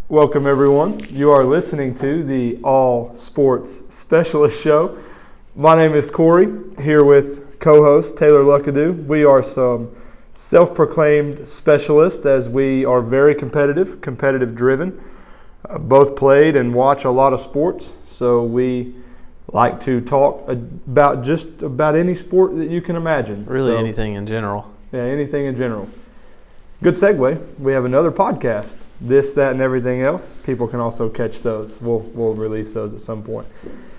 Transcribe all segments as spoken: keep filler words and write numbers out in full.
Welcome, everyone. You are listening to the All Sports Specialist Show. My name is Corey, here with co-host Taylor Luckadoo. We are some self-proclaimed specialists as we are very competitive, competitive-driven. Uh, both played and watch a lot of sports, so we like to talk about just about any sport that you can imagine. Really so, anything in general. Yeah, anything in general. Good segue. We have another podcast, This, That, and Everything Else. People can also catch those. We'll we'll release those at some point.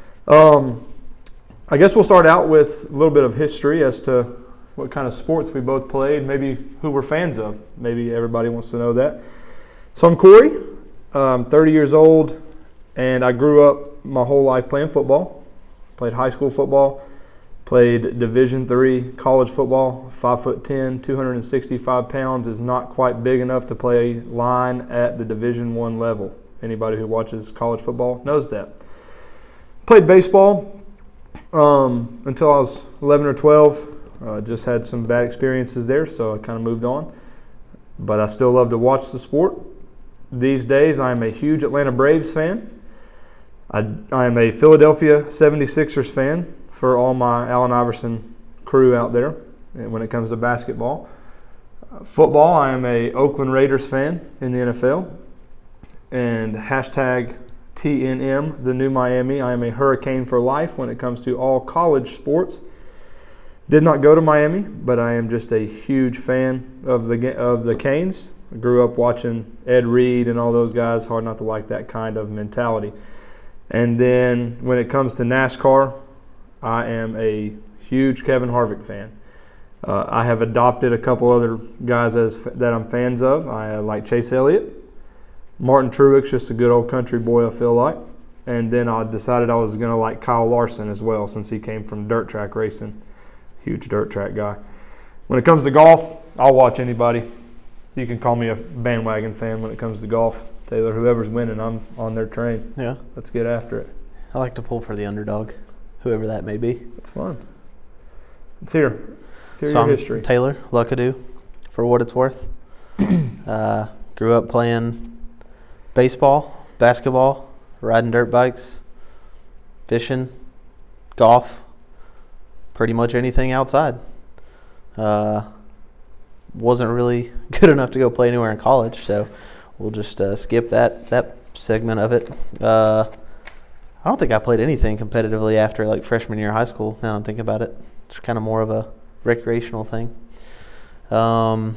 Um, I guess we'll start out with a little bit of history as to what kind of sports we both played, maybe who we're fans of. Maybe everybody wants to know that. So I'm Corey. I'm thirty years old, and I grew up my whole life playing football. Played high school football. Played Division three college football, five foot ten, two hundred sixty-five pounds is not quite big enough to play line at the Division one level. Anybody who watches college football knows that. Played baseball um, until I was eleven or twelve. Uh, just had some bad experiences there, so I kind of moved on. But I still love to watch the sport. These days, I am a huge Atlanta Braves fan. I, I am a Philadelphia seventy-sixers fan. For all my Allen Iverson crew out there when it comes to basketball. Uh, football, I am a Oakland Raiders fan in the N F L. And hashtag T N M, the new Miami. I am a Hurricane for life when it comes to all college sports. Did not go to Miami, but I am just a huge fan of the of the Canes. I grew up watching Ed Reed and all those guys. Hard not to like that kind of mentality. And then when it comes to NASCAR, I am a huge Kevin Harvick fan. Uh, I have adopted a couple other guys as that I'm fans of. I like Chase Elliott. Martin Truex, just a good old country boy, I feel like. And then I decided I was going to like Kyle Larson as well, since he came from dirt track racing. Huge dirt track guy. When it comes to golf, I'll watch anybody. You can call me a bandwagon fan when it comes to golf. Taylor, whoever's winning, I'm on their train. Yeah. Let's get after it. I like to pull for the underdog, whoever that may be. It's fun. Let's hear, let's hear so your I'm history. Taylor Luckadoo, for what it's worth. uh, grew up playing baseball, basketball, riding dirt bikes, fishing, golf, pretty much anything outside. Uh, wasn't really good enough to go play anywhere in college, so we'll just uh, skip that that segment of it. Uh, I don't think I played anything competitively after like freshman year of high school. Now I'm thinking about it, it's kind of more of a recreational thing. Um,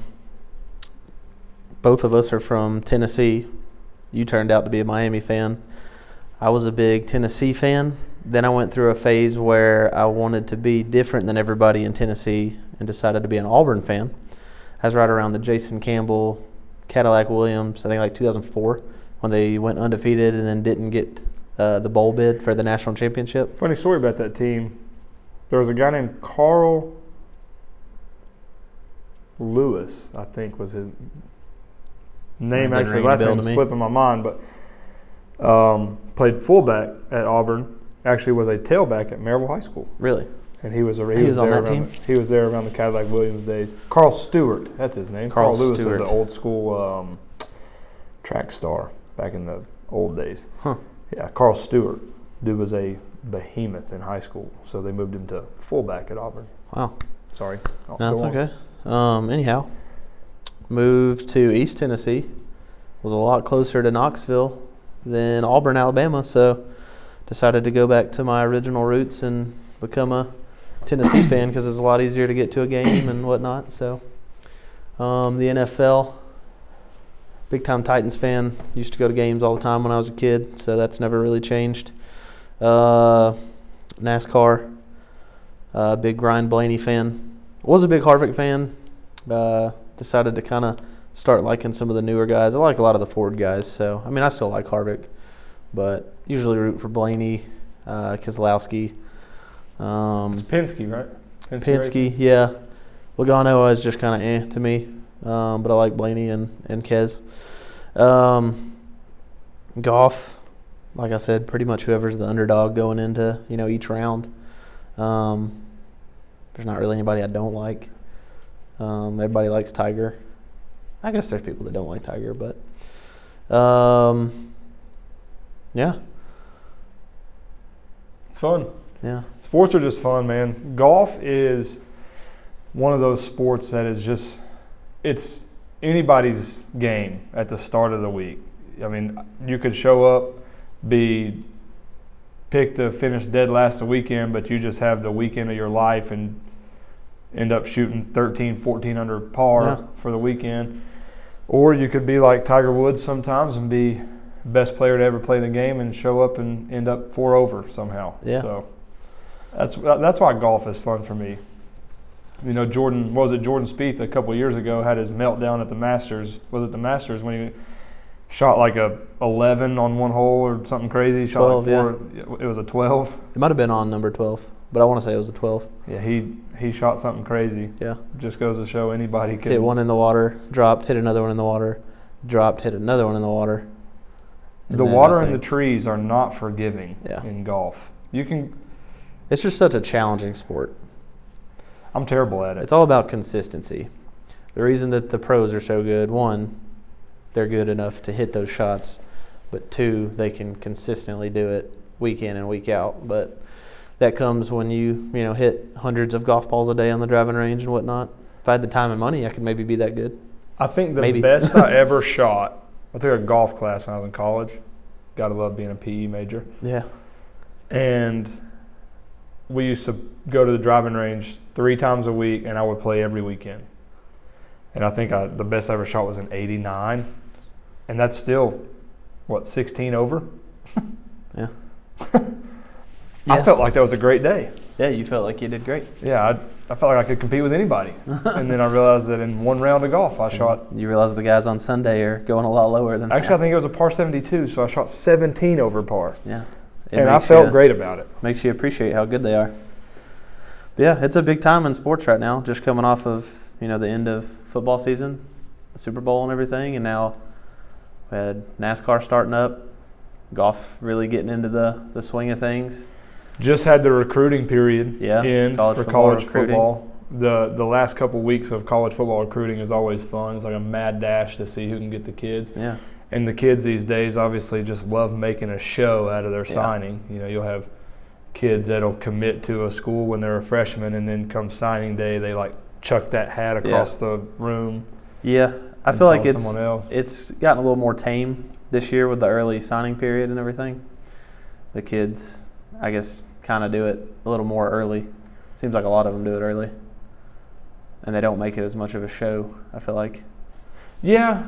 both of us are from Tennessee. You turned out to be a Miami fan. I was a big Tennessee fan. Then I went through a phase where I wanted to be different than everybody in Tennessee and decided to be an Auburn fan. I was right around the Jason Campbell, Cadillac Williams, I think like two thousand four, when they went undefeated and then didn't get uh, the bowl bid for the national championship. Funny story about that team. There was a guy named Carl Lewis, I think was his name. Actually, last name is slipping my mind, but um, played fullback at Auburn. Actually, was a tailback at Maryville High School. Really? And he was a, he, he was, was on there that team. The, he was there around the Cadillac Williams days. Carl Stewart, that's his name. Carl, Carl Lewis Stewart. was an old school um, track star back in the old days. Huh. Yeah, Carl Stewart. Dude was a behemoth in high school, so they moved him to fullback at Auburn. Wow. Sorry. No, that's okay. Um, anyhow, moved to East Tennessee. Was a lot closer to Knoxville than Auburn, Alabama, so decided to go back to my original roots and become a Tennessee fan because it's a lot easier to get to a game and whatnot. So um, the N F L, big time Titans fan. Used to go to games all the time when I was a kid, so that's never really changed. Uh, NASCAR, uh, big Ryan Blaney fan. Was a big Harvick fan. Uh, decided to kind of start liking some of the newer guys. I like a lot of the Ford guys, so I mean I still like Harvick, but usually root for Blaney, uh, Keselowski. Um, it's Penske, right? Penske, Penske yeah. Logano is just kind of eh to me, um, but I like Blaney and and Kez. Um, golf, like I said, pretty much whoever's the underdog going into you know each round. Um, there's not really anybody I don't like. Um, everybody likes Tiger. I guess there's people that don't like Tiger, but Um, yeah, It's fun. yeah, Sports are just fun, man. Golf is one of those sports that is just, it's anybody's game at the start of the week. I mean, you could show up, be picked to finish dead last the weekend, but you just have the weekend of your life and end up shooting thirteen, fourteen under par Yeah. for the weekend. Or you could be like Tiger Woods sometimes and be best player to ever play the game and show up and end up four over somehow. Yeah. So that's that's why golf is fun for me. You know, Jordan, what was it, Jordan Spieth a couple of years ago had his meltdown at the Masters. Was it the Masters when he shot like a eleven on one hole or something crazy? Shot twelve, like four. It was a twelve. It might have been on number twelve, but I want to say it was a twelve. Yeah, he he shot something crazy. Yeah. Just goes to show anybody can Hit one in the water, dropped, hit another one in the water, dropped, hit another one in the water. And The then water I and the think- trees are not forgiving Yeah. in golf. You can. It's just such a challenging sport. I'm terrible at it. It's all about consistency. The reason that the pros are so good, one, they're good enough to hit those shots, but two, they can consistently do it week in and week out. But that comes when you, you know, hit hundreds of golf balls a day on the driving range and whatnot. If I had the time and money, I could maybe be that good. I think the Maybe. best I ever shot. I took a golf class when I was in college. Gotta love being a P E major. Yeah. And we used to go to the driving range three times a week, and I would play every weekend. And I think I, the best I ever shot was an eighty-nine, and that's still what sixteen over. Yeah. I Yeah. felt like that was a great day. Yeah, you felt like you did great. Yeah, I, I felt like I could compete with anybody. And then I realized that in one round of golf, I shot. You realize the guys on Sunday are going a lot lower than Actually, I think it was a par seventy-two, so I shot seventeen over par, Yeah. It and I makes felt you- great about it. Makes you appreciate how good they are. But yeah, it's a big time in sports right now. Just coming off of, you know, the end of football season, the Super Bowl and everything, and now we had NASCAR starting up, golf really getting into the, the swing of things. Just had the recruiting period Yeah, in college for football college recruiting. football. The the last couple weeks of college football recruiting is always fun. It's like a mad dash to see who can get the kids. Yeah. And the kids these days obviously just love making a show out of their Yeah. signing. You know, you'll have kids that'll commit to a school when they're a freshman, and then come signing day, they like chuck that hat across the room. Yeah, I And feel like tell it's someone else. it's gotten a little more tame this year with the early signing period and everything. The kids, I guess, kind of do it a little more early. Seems like a lot of them do it early, and they don't make it as much of a show, I feel like. Yeah,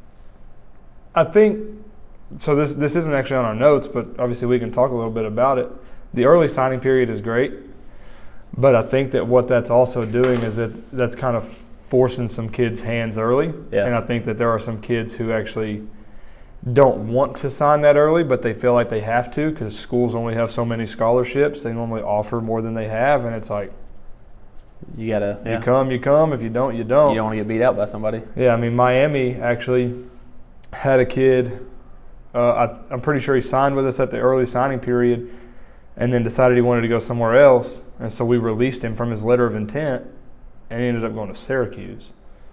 I think so. This this isn't actually on our notes, but obviously we can talk a little bit about it. The early signing period is great, but I think that what that's also doing is that that's kind of forcing some kids' hands early. Yeah. And I think that there are some kids who actually don't want to sign that early, but they feel like they have to because schools only have so many scholarships. They normally offer more than they have, and it's like, You gotta, yeah. you come, you come. If you don't, you don't. You don't want to get beat out by somebody. Yeah, I mean, Miami actually had a kid. Uh, I, I'm pretty sure he signed with us at the early signing period and then decided he wanted to go somewhere else. And so we released him from his letter of intent, and he ended up going to Syracuse.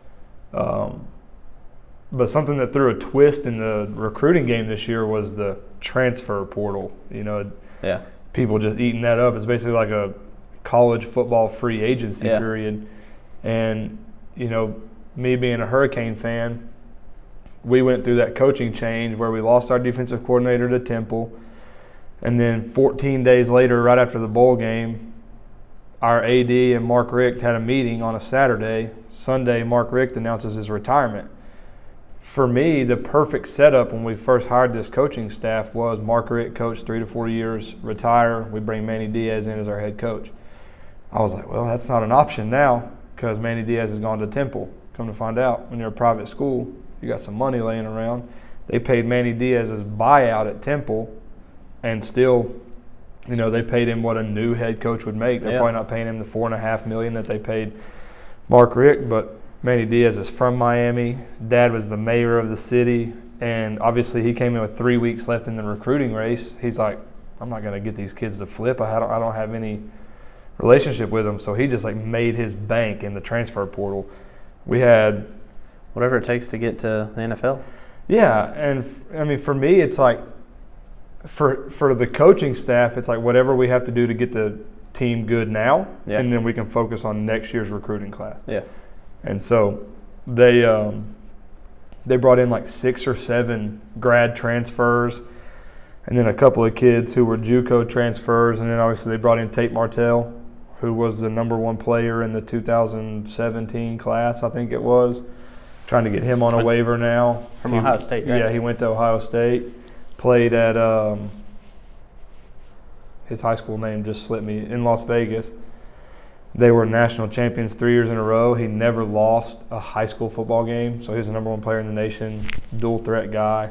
Um, but something that threw a twist in the recruiting game this year was the transfer portal. You know, Yeah. people just eating that up. It's basically like a college football free agency Yeah. period. And, you know, me being a Hurricane fan, we went through that coaching change where we lost our defensive coordinator to Temple. And then fourteen days later, right after the bowl game, our A D and Mark Richt had a meeting on a Saturday. Sunday, Mark Richt announces his retirement. For me, the perfect setup when we first hired this coaching staff was Mark Richt coached three to four years, retire, we bring Manny Diaz in as our head coach. I was like, well, that's not an option now because Manny Diaz has gone to Temple. Come to find out, when you're a private school, you got some money laying around. They paid Manny Diaz's buyout at Temple, and still, you know, they paid him what a new head coach would make. They're Yeah. probably not paying him the four and a half million that they paid Mark Richt, but Manny Diaz is from Miami. Dad was the mayor of the city, and obviously he came in with three weeks left in the recruiting race. He's like, I'm not going to get these kids to flip. I don't, I don't have any relationship with them. So he just like made his bank in the transfer portal. We had Whatever it takes to get to the N F L. Yeah, and f- I mean, for me, it's like for for the coaching staff, it's like whatever we have to do to get the team good now, Yeah. and then we can focus on next year's recruiting class. Yeah. And so they um, they brought in like six or seven grad transfers, and then a couple of kids who were JUCO transfers, and then obviously they brought in Tate Martell, who was the number one player in the two thousand seventeen class, I think it was. Trying to get him on a waiver now. From He- Ohio State, right? Yeah, he went to Ohio State. Played at um, his high school name just slipped me, in Las Vegas. They were national champions three years in a row. He never lost a high school football game, so he's the number one player in the nation, dual threat guy.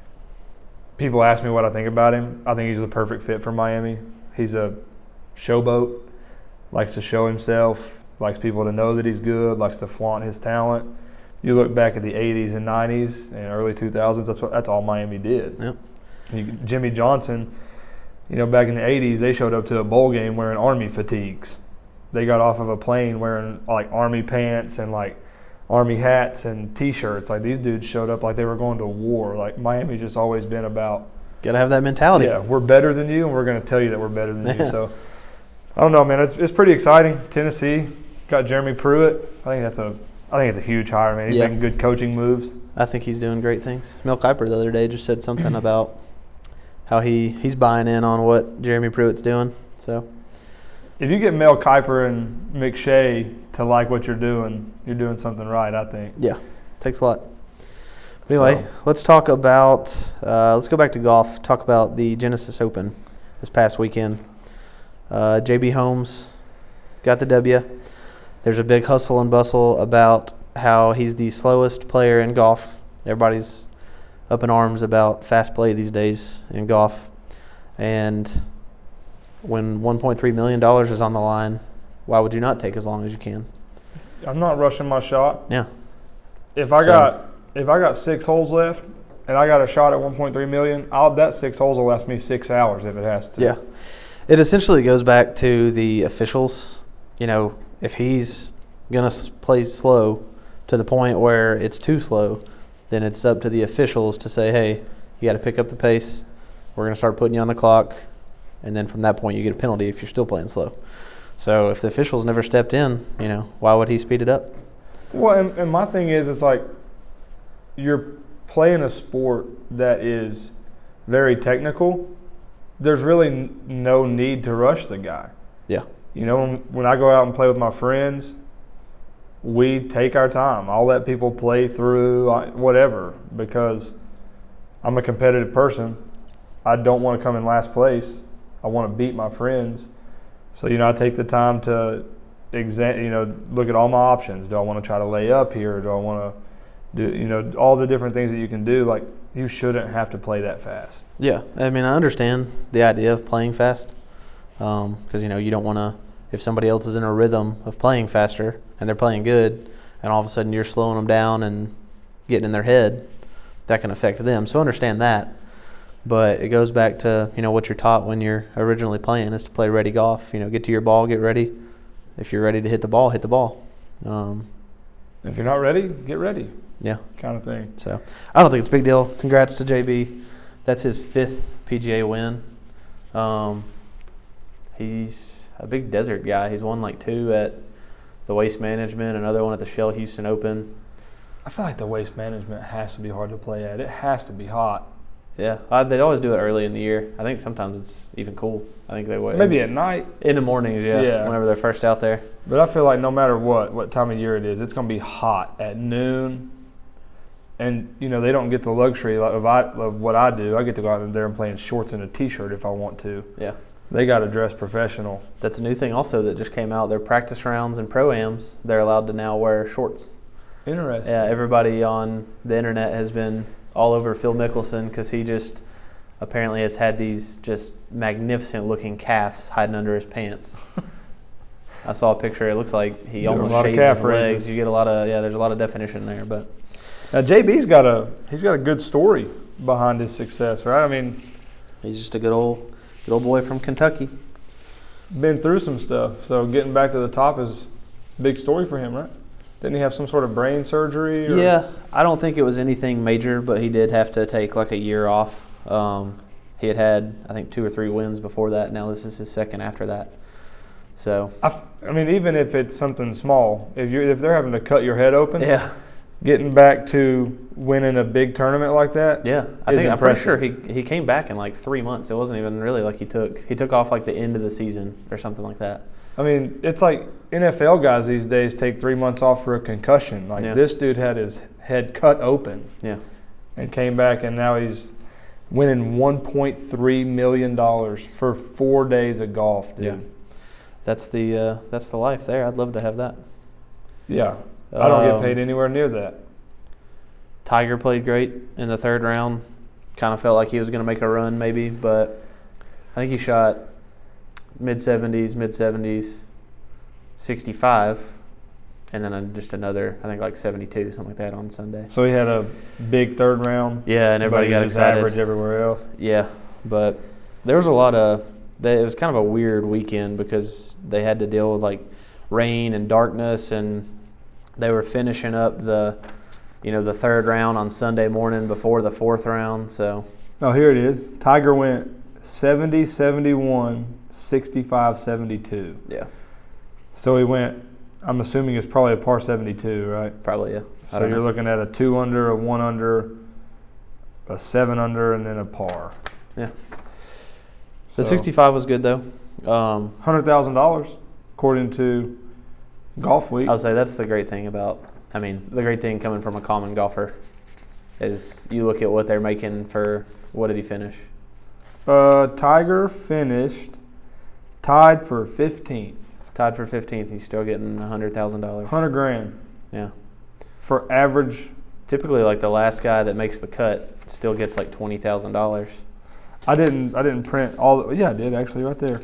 People ask me what I think about him. I think he's the perfect fit for Miami. He's a showboat, likes to show himself, likes people to know that he's good, likes to flaunt his talent. You look back at the eighties and nineties and early two thousands, that's what that's all Miami did. Yep. You, Jimmy Johnson, you know, back in the eighties, they showed up to a bowl game wearing Army fatigues. They got off of a plane wearing like Army pants and like Army hats and T-shirts. Like these dudes showed up like they were going to war. Like Miami's just always been about, Gotta have that mentality. yeah, we're better than you, and we're going to tell you that we're better than you. Yeah. So I don't know, man. It's it's pretty exciting. Tennessee got Jeremy Pruitt. I think that's a I think it's a huge hire, man. He's Yeah. making good coaching moves. I think he's doing great things. Mel Kiper the other day just said something about how he, he's buying in on what Jeremy Pruitt's doing. So If you get Mel Kiper and McShay to like what you're doing, you're doing something right, I think. yeah, takes a lot. Anyway, So- let's talk about uh, let's go back to golf. Talk about the Genesis Open this past weekend. Uh, J B Holmes got the W. There's a big hustle and bustle about how he's the slowest player in golf. Everybody's up in arms about fast play these days in golf. And when one point three million dollars is on the line, why would you not take as long as you can? I'm not rushing my shot. Yeah. If I So- got if I got six holes left and I got a shot at one point three million, I'll that six holes will last me six hours if it has to. Yeah. It essentially goes back to the officials. You know, if he's going to play slow to the point where it's too slow, then it's up to the officials to say, hey, you got to pick up the pace. We're going to start putting you on the clock. And then from that point, you get a penalty if you're still playing slow. So if the officials never stepped in, you know, why would he speed it up? Well, and, and my thing is, it's like you're playing a sport that is very technical. There's really n- no need to rush the guy. Yeah. You know, when, when I go out and play with my friends, we take our time. I'll let people play through I- whatever because I'm a competitive person. I don't want to come in last place. I want to beat my friends. So, you know, I take the time to exa- you know, look at all my options. Do I want to try to lay up here? Do I want to do, you know, all the different things that you can do? Like, you shouldn't have to play that fast. Yeah. I mean, I understand the idea of playing fast because, um, you know, you don't want to, if somebody else is in a rhythm of playing faster and they're playing good and all of a sudden you're slowing them down and getting in their head, that can affect them. So I understand that. But it goes back to, you know, what you're taught when you're originally playing is to play ready golf. You know, get to your ball, get ready. If you're ready to hit the ball, hit the ball. Um, If you're not ready, get ready, yeah. kind of thing. So I don't think it's a big deal. Congrats to J B. That's his fifth P G A win. Um, he's a big desert guy. He's won like two at the Waste Management, another one at the Shell Houston Open. I feel like the Waste Management has to be hard to play at. It has to be hot. Yeah, uh, they always do it early in the year. I think sometimes it's even cool. I think they would. Maybe at night. In the mornings, yeah, Yeah. whenever they're first out there. But I feel like no matter what, what time of year it is, it's going to be hot at noon. And, you know, they don't get the luxury of, I, of what I do. I get to go out there and play in shorts and a T-shirt if I want to. Yeah. They got to dress professional. That's a new thing also that just came out. Their practice rounds and pro-ams, they're allowed to now wear shorts. Interesting. Yeah, everybody on the internet has been all over Phil Mickelson because he just apparently has had these just magnificent looking calves hiding under his pants. I saw a picture. It looks like he Doing a almost lot of shaves calf his legs. raises. You get a lot of yeah. There's a lot of definition there, but Now J B's got a he's got a good story behind his success, right? I mean, he's just a good old good old boy from Kentucky. been through some stuff, so getting back to the top is a big story for him, right? Didn't he have some sort of brain surgery? Or? Yeah, I don't think it was anything major, but he did have to take like a year off. Um, he had had, I think, two or three wins before that. Now this is his second after that. So. I, I mean, even if it's something small, if you if they're having to cut your head open, Yeah. getting back to winning a big tournament like that. Yeah, I is think I'm pretty impressive. sure he he came back in like three months. It wasn't even really like he took he took off like the end of the season or something like that. I mean, it's like N F L guys these days take three months off for a concussion. Like Yeah. this dude had his head cut open Yeah. and came back, and now he's winning one point three million dollars for four days of golf, dude. Yeah. That's the uh, that's the life there. I'd love to have that. Yeah, I don't get Um, paid anywhere near that. Tiger played great in the third round. Kind of felt like he was going to make a run maybe, but I think he shot mid seventies, mid seventies, sixty-five, and then just another, I think like seventy-two, something like that on Sunday. So he had a big third round. Yeah, and everybody but he got was just excited. average everywhere else. Yeah, but there was a lot of, they, it was kind of a weird weekend because they had to deal with like rain and darkness, and they were finishing up the, you know, the third round on Sunday morning before the fourth round. So. Oh, here it is. Tiger went seventy, seventy-one, sixty-five, seventy-two. Yeah. So he went, I'm assuming it's probably a par seventy-two, right? Probably, yeah. I So don't you're know. looking at a two under, a one under, a seven under, and then a par. Yeah. The So, sixty-five was good though. Um, one hundred thousand dollars according to Golf Week. I would say that's the great thing about, I mean, the great thing coming from a common golfer is you look at what they're making for, what did he finish? Uh, Tiger finished tied for fifteenth. Tied for fifteenth. He's still getting one hundred thousand dollars. one hundred grand Yeah. for average. Typically, like the last guy that makes the cut still gets like twenty thousand dollars. I didn't I didn't print all the, yeah, I did actually right there.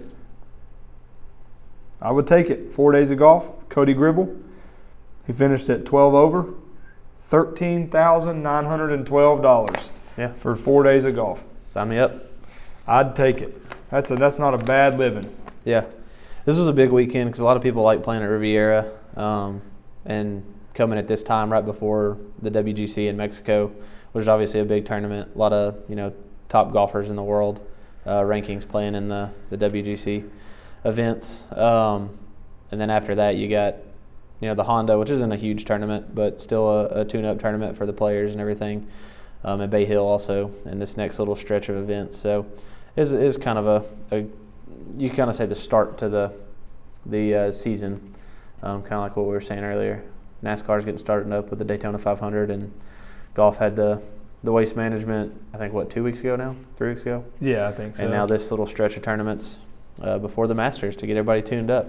I would take it. Four days of golf. Cody Gribble. He finished at twelve over. thirteen thousand nine hundred twelve dollars Yeah. for four days of golf. Sign me up. I'd take it. That's a that's not a bad living. Yeah. This was a big weekend because a lot of people like playing at Riviera, um, and coming at this time right before the W G C in Mexico, which is obviously a big tournament. A lot of, you know, top golfers in the world, uh, rankings playing in the, the W G C events. Um, and then after that you got, you know, the Honda, which isn't a huge tournament, but still a, a tune-up tournament for the players and everything. Um, and Bay Hill also in this next little stretch of events. So it's is kind of a, a you kind of say the start to the the uh, season, um, kind of like what we were saying earlier. NASCAR's getting started up with the Daytona five hundred, and golf had the the Waste Management, I think, what, two weeks ago now? Three weeks ago? Yeah, I think so. And now this little stretch of tournaments uh, before the Masters to get everybody tuned up.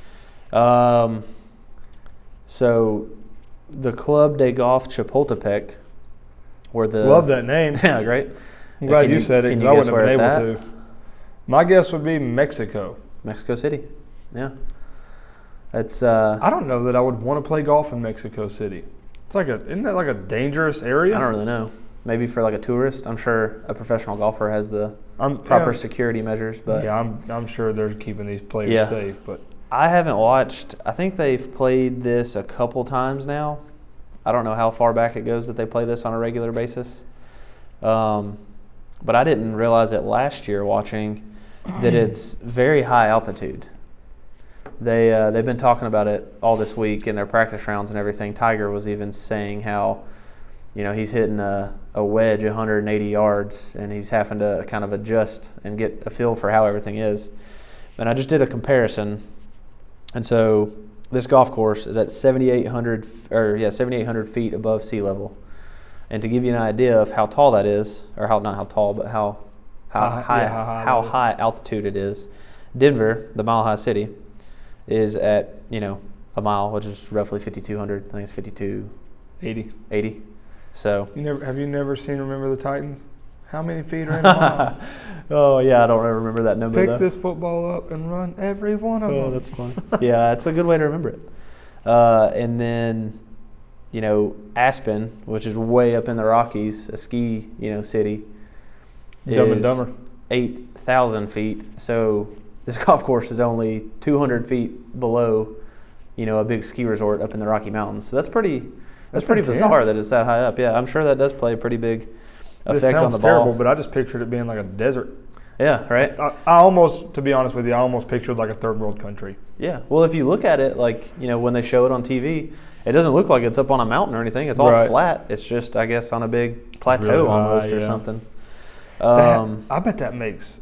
Um, so the Club de Golf Chapultepec, where the Love that name. yeah, great. I'm glad Can you, said it can because you I guess wouldn't where have been it's able at? to. My guess would be Mexico. Mexico City. Yeah. It's uh, I don't know that I would want to play golf in Mexico City. It's like a isn't that like a dangerous area? I don't really know. Maybe for like a tourist. I'm sure a professional golfer has the I'm, proper yeah, security measures, but yeah, I'm I'm sure they're keeping these players Yeah. safe, but I haven't watched. I think they've played this a couple times now. I don't know how far back it goes that they play this on a regular basis. Um, but I didn't realize it last year watching that it's very high altitude. They uh, they've been talking about it all this week in their practice rounds and everything. Tiger was even saying how, you know, he's hitting a, a wedge one hundred eighty yards and he's having to kind of adjust and get a feel for how everything is. And I just did a comparison, and so this golf course is at seventy-eight hundred or yeah seventy-eight hundred feet above sea level. And to give you an idea of how tall that is, or how not how tall, but how how High- high yeah, how high how that is. high altitude it is, Denver, the Mile High City, is at, you know, a mile, which is roughly fifty-two hundred. I think it's fifty-two eighty. eighty. So. You never have you never seen Remember the Titans? How many feet are in a mile? Oh yeah, I don't remember that number Pick though. this football up and run every one of Oh, them. that's funny. Yeah, it's a good way to remember it. Uh, and then, you know, Aspen, which is way up in the Rockies, a ski, you know, city, Dumb and is Dumber. eight thousand feet. So this golf course is only two hundred feet below you know, a big ski resort up in the Rocky Mountains. So that's pretty that's, That's pretty intense. bizarre that it's that high up. Yeah, I'm sure that does play a pretty big This effect sounds on the terrible, ball. but I just pictured it being like a desert. Yeah, right. I, I almost, to be honest with you, I almost pictured like a third world country. Yeah. Well, if you look at it, like, you know, when they show it on T V, it doesn't look like it's up on a mountain or anything. It's all Right. flat. It's just, I guess, on a big plateau Really high, almost or yeah. something. That- Um, I bet that makes,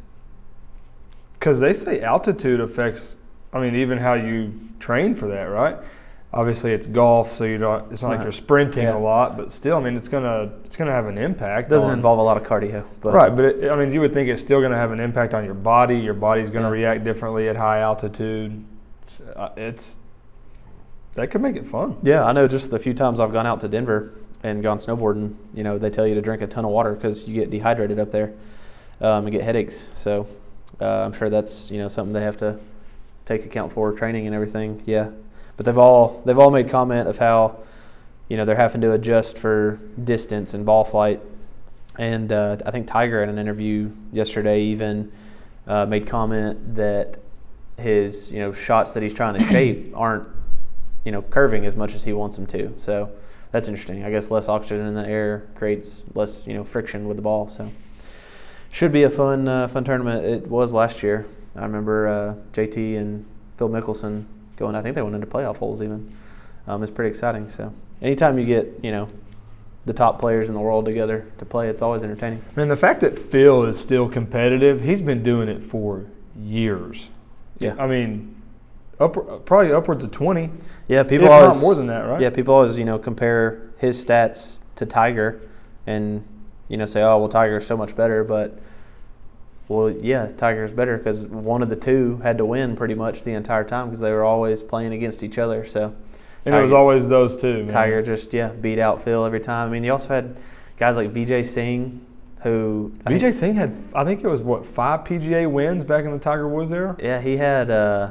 because they say altitude affects, I mean, even how you train for that, right? Obviously, it's golf, so you don't. It's not like not- you're sprinting yeah. a lot, but still, I mean, it's gonna it's gonna have an impact. it doesn't on, involve a lot of cardio. But right, but it, I mean, you would think it's still gonna have an impact on your body. Your body's gonna Yeah. react differently at high altitude. It's, uh, it's that could make it fun. Yeah, I know just the few times I've gone out to Denver and gone snowboarding, you know, they tell you to drink a ton of water because you get dehydrated up there um, and get headaches. So uh, I'm sure that's, you know, something they have to take account for, training and everything. Yeah. But they've all they've all made comment of how, you know, they're having to adjust for distance and ball flight. And uh, I think Tiger in an interview yesterday even uh, made comment that his, you know, shots that he's trying to shape aren't, you know, curving as much as he wants them to. So that's interesting. I guess less oxygen in the air creates less, you know, friction with the ball. So should be a fun uh, fun tournament. It was last year. I remember uh, J T and Phil Mickelson going. I think they went into playoff holes even. Um, it's pretty exciting. So anytime you get, you know, the top players in the world together to play, it's always entertaining. I mean, the fact that Phil is still competitive, he's been doing it for years. Yeah. I mean, up, probably upwards of twenty. Yeah, people if always not more than that, right? Yeah, people always, you know, compare his stats to Tiger, and, you know, say, oh well, Tiger's so much better. But well, yeah, Tiger's better because one of the two had to win pretty much the entire time because they were always playing against each other. So. And Tiger, it was always those two, man. Tiger just, yeah, beat out Phil every time. I mean, you also had guys like Vijay Singh, who... Vijay think, Singh had, I think it was, what, five P G A wins back in the Tiger Woods era? Yeah, he had uh,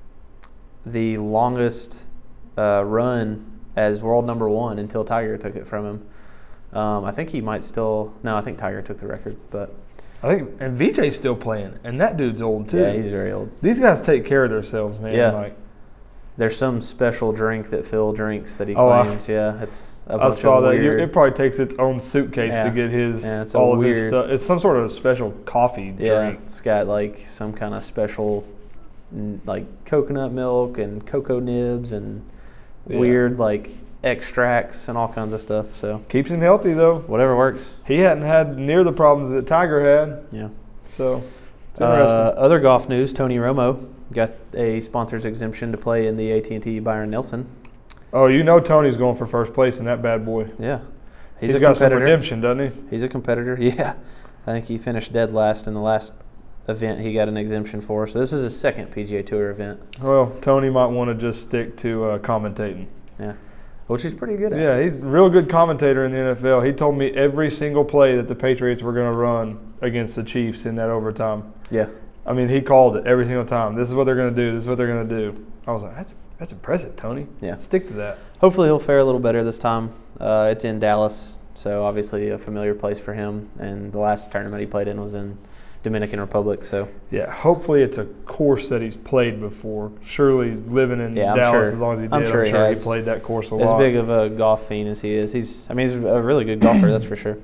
the longest uh, run as world number one until Tiger took it from him. Um, I think he might still... No, I think Tiger took the record, but... I think, and Vijay's still playing, and that dude's old, too. Yeah, he's very old. These guys take care of themselves, man. Yeah. Like, there's some special drink that Phil drinks that he oh, claims. I, yeah, it's a I bunch saw of that. weird. It probably takes its own suitcase yeah. to get his yeah, it's all of weird, his stuff. It's some sort of special coffee yeah, drink. It's got like some kind of special, like coconut milk and cocoa nibs and yeah. weird like extracts and all kinds of stuff. So keeps him healthy though. Whatever works. He hadn't had near the problems that Tiger had. Yeah. So it's interesting. Uh, other golf news: Tony Romo got a sponsor's exemption to play in the A T and T Byron Nelson. Oh, you know Tony's going for first place in that bad boy. Yeah. He's, He's a got some competitor. redemption, doesn't he? He's a competitor. Yeah. I think he finished dead last in the last event he got an exemption for. So this is his second P G A Tour event. Well, Tony might want to just stick to uh, commentating. Yeah. Which he's pretty good at. Yeah, he's a real good commentator in the N F L. He told me every single play that the Patriots were going to run against the Chiefs in that overtime. Yeah. I mean, he called it every single time. This is what they're going to do. This is what they're going to do. I was like, that's that's impressive, Tony. Yeah. Stick to that. Hopefully he'll fare a little better this time. Uh, it's in Dallas, so obviously a familiar place for him. And the last tournament he played in was in Dominican Republic. So yeah, hopefully it's a course that he's played before. Surely living in yeah, Dallas sure. as long as he did, I'm sure, I'm he, sure he, has. played that course a as lot. big of a golf fiend as he is. He's I mean he's a really good golfer, that's for sure.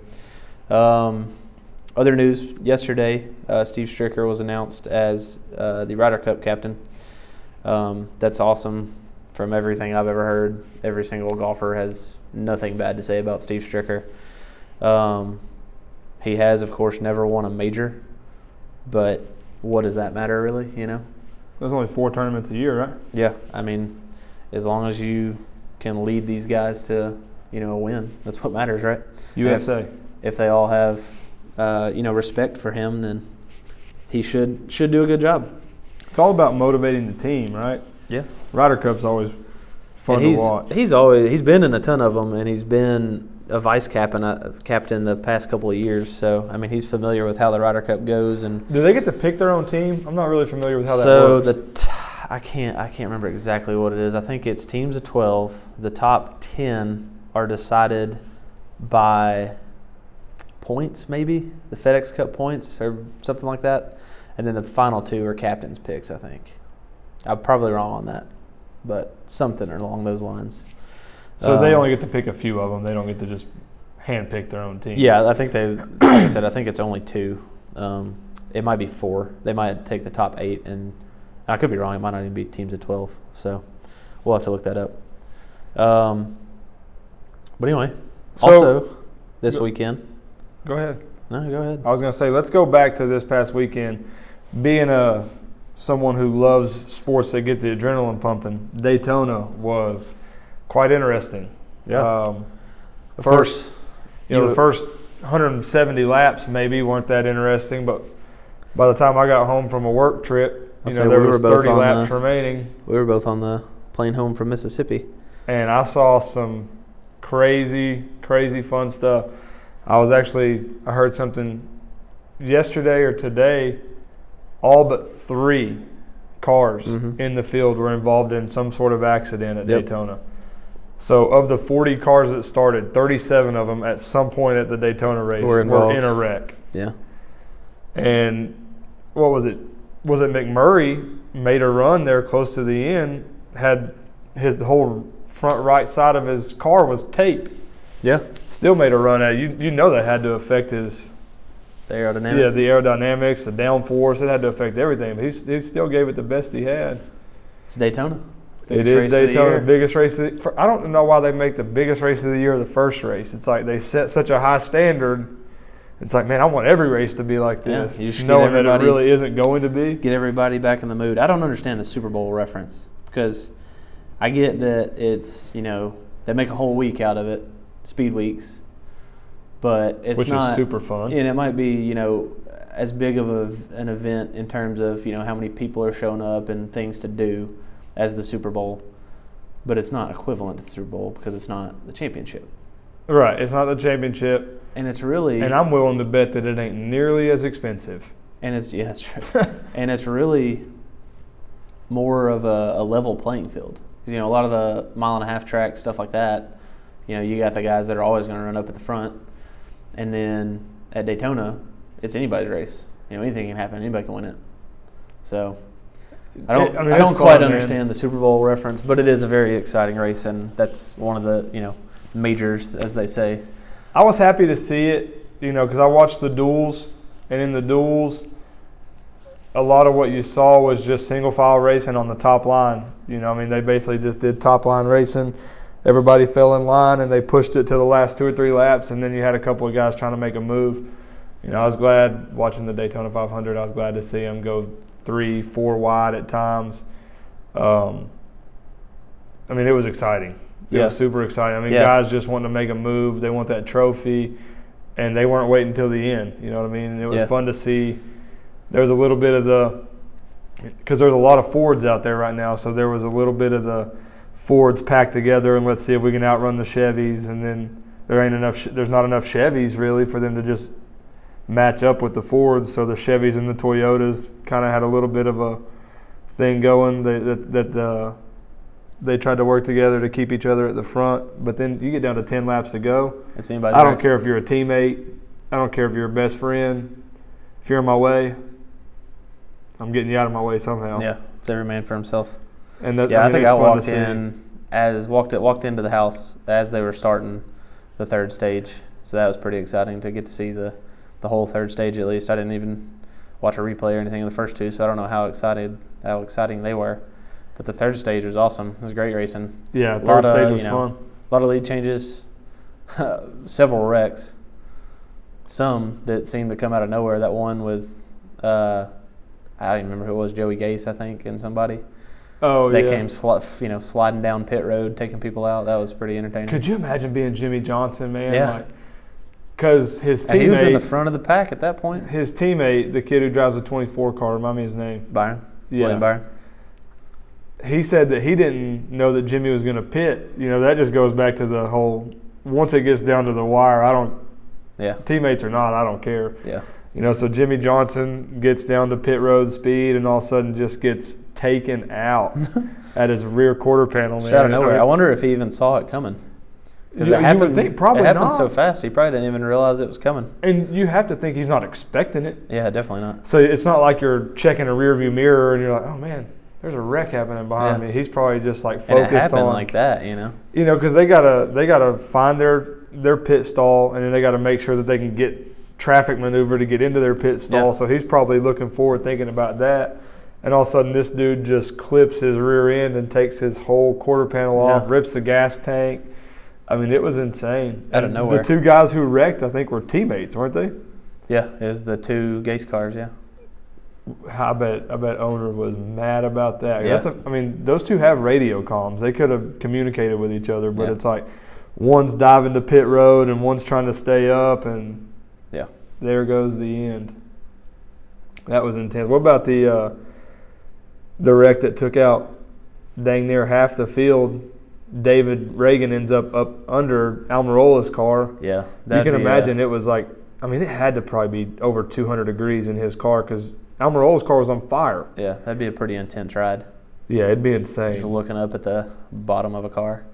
Um, other news: yesterday, uh, Steve Stricker was announced as uh, the Ryder Cup captain. Um, that's awesome. From everything I've ever heard, every single golfer has nothing bad to say about Steve Stricker. Um, he has, of course, never won a major, but what does that matter, really? You know? There's only four tournaments a year, right? Yeah, I mean, as long as you can lead these guys to, you know, a win, that's what matters, right? U S A. If, if they all have, uh, you know, respect for him, then he should should do a good job. It's all about motivating the team, right? Yeah. Ryder Cup's always fun and he's, to watch. He's always he's been in a ton of them, and he's been a vice captain uh, captain the past couple of years. So I mean, he's familiar with how the Ryder Cup goes. And do they get to pick their own team? I'm not really familiar with how that so works. So the t- I can't I can't remember exactly what it is. I think it's teams of twelve. The top ten are decided by points, maybe the FedEx Cup points or something like that, and then the final two are captains' picks. I think I'm probably wrong on that. but something along those lines. So um, they only get to pick a few of them. They don't get to just hand pick their own team. Yeah, I think they, like I said, I think it's only two. Um, it might be four. They might take the top eight, and I could be wrong. It might not even be teams of twelve. So we'll have to look that up. Um, but anyway, So- also this weekend. Go ahead. No, go ahead. I was going to say, let's go back to this past weekend. Being a someone who loves sports that get the adrenaline pumping, Daytona was quite interesting. Yeah. Um, Of first, course, you know, you- the first one hundred seventy laps maybe weren't that interesting, but by the time I got home from a work trip, I'll you say know, there we were was both thirty on laps the- remaining, We were both on the plane home from Mississippi. and I saw some crazy, crazy fun stuff. I was actually, I heard something yesterday or today, all but three cars Mhm. in the field were involved in some sort of accident at Yep. Daytona. So of the forty cars that started, thirty-seven of them at some point at the Daytona race Were were, involved. in a wreck. Yeah. And what was it? Was it McMurray made a run there close to the end, had his whole front right side of his car was tape. Yeah. Still made a run at it. You, you know that had to affect his The aerodynamics. yeah, the aerodynamics, the downforce. It had to affect everything. But he, he still gave it the best he had. It's Daytona. It Biggest is race of the Daytona, year. the biggest race. Of the, for, I don't know why they make the biggest race of the year the first race. It's like they set such a high standard. It's like, man, I want every race to be like Yeah, this, you just get knowing that it everybody- really isn't going to be. Get everybody back in the mood. I don't understand the Super Bowl reference because I get that it's, you know, they make a whole week out of it, speed weeks, but it's Which is not super fun. And it might be, you know, as big of a, an event in terms of, you know, how many people are showing up and things to do as the Super Bowl, but it's not equivalent to the Super Bowl because it's not the championship. Right, it's not the championship, And it's really and I'm willing to bet that it ain't nearly as expensive. And it's yeah, that's true. And it's really more of a, a level playing field. 'Cause, you know, a lot of the mile and a half track stuff like that, you know, you got the guys that are always going to run up at the front, and then at Daytona, it's anybody's race. You know, anything can happen. Anybody can win it. So I don't It- I mean, I don't it's quite fun, man. understand the Super Bowl reference, but it is a very exciting race, and that's one of the you know majors, as they say. I was happy to see it, you know, because I watched the duels, and in the duels, a lot of what you saw was just single file racing on the top line. You know, I mean, they basically just did top line racing. Everybody fell in line, and they pushed it to the last two or three laps, and then you had a couple of guys trying to make a move. You know, I was glad watching the Daytona five hundred. I was glad to see them go three, four wide at times. Um, I mean, it was exciting. It Yeah. was super exciting. I mean, Yeah. guys just wanting to make a move. They want that trophy, and they weren't waiting until the end. You know what I mean? It was Yeah. fun to see. There was a little bit of the – because there's a lot of Fords out there right now, so there was a little bit of the Fords packed together, and let's see if we can outrun the Chevys. And then there ain't enough – there's not enough Chevys, really, for them to just match up with the Fords. So the Chevys and the Toyotas kind of had a little bit of a thing going they, that, that the – they tried to work together to keep each other at the front, but then you get down to ten laps to go. It's anybody's I don't race. care if you're a teammate. I don't care if you're a best friend. If you're in my way, I'm getting you out of my way somehow. Yeah, it's every man for himself. And that, Yeah, I, I, mean, think it's I fun to walked see. in as walked it walked into the house as they were starting the third stage, so that was pretty exciting to get to see the the whole third stage at least. I didn't even watch a replay or anything of the first two, so I don't know how excited how exciting they were. But the third stage was awesome. It was great racing. Yeah, A third lot of, stage was you know, fun. A lot of lead changes, several wrecks, some that seemed to come out of nowhere. That one with, uh, I don't even remember who it was, Joey Gase, I think, and somebody. Oh, They yeah. came sli- you know, sliding down pit road, taking people out. That was pretty entertaining. Could you imagine being Jimmy Johnson, man? Yeah. Like, because his And he was in the teammate, front of the pack at that point. his teammate, the kid who drives the twenty-four car, remind me his name. Byron. Yeah. William Byron. He said that he didn't know that Jimmy was going to pit. You know, that just goes back to the whole, once it gets down to the wire, I don't, Yeah. teammates or not, I don't care. Yeah. You know, so Jimmy Johnson gets down to pit road speed and all of a sudden just gets taken out at his rear quarter panel, man. Just out of nowhere. I mean, I wonder if he even saw it coming. Because you, it you happened, would think probably it happened not. so fast, he probably didn't even realize it was coming. And you have to think he's not expecting it. Yeah, definitely not. So it's not like you're checking a rear view mirror and you're like, oh man, there's a wreck happening behind Yeah. me. He's probably just like And focused it happened on like that, you know. You know, because they gotta they gotta find their their pit stall, and then they gotta make sure that they can get traffic maneuver to get into their pit stall. Yeah. So he's probably looking forward, thinking about that. And all of a sudden, this dude just clips his rear end and takes his whole quarter panel off, Yeah. rips the gas tank. I mean, it was insane. Out of And nowhere. The two guys who wrecked, I think, were teammates, weren't they? Yeah, it was the two Gase cars, yeah. I bet I bet owner was mad about that. Yeah. That's a, I mean, those two have radio comms. They could have communicated with each other, but Yeah. it's like one's diving to pit road and one's trying to stay up, and Yeah. there goes the end. That was intense. What about the uh, the wreck that took out dang near half the field? David Reagan ends up up under Almirola's car. Yeah. You that'd can be, imagine uh, it was like, I mean, it had to probably be over two hundred degrees in his car because Almirola's car was on fire. Yeah, that'd be a pretty intense ride. Yeah, it'd be insane. Just looking up at the bottom of a car.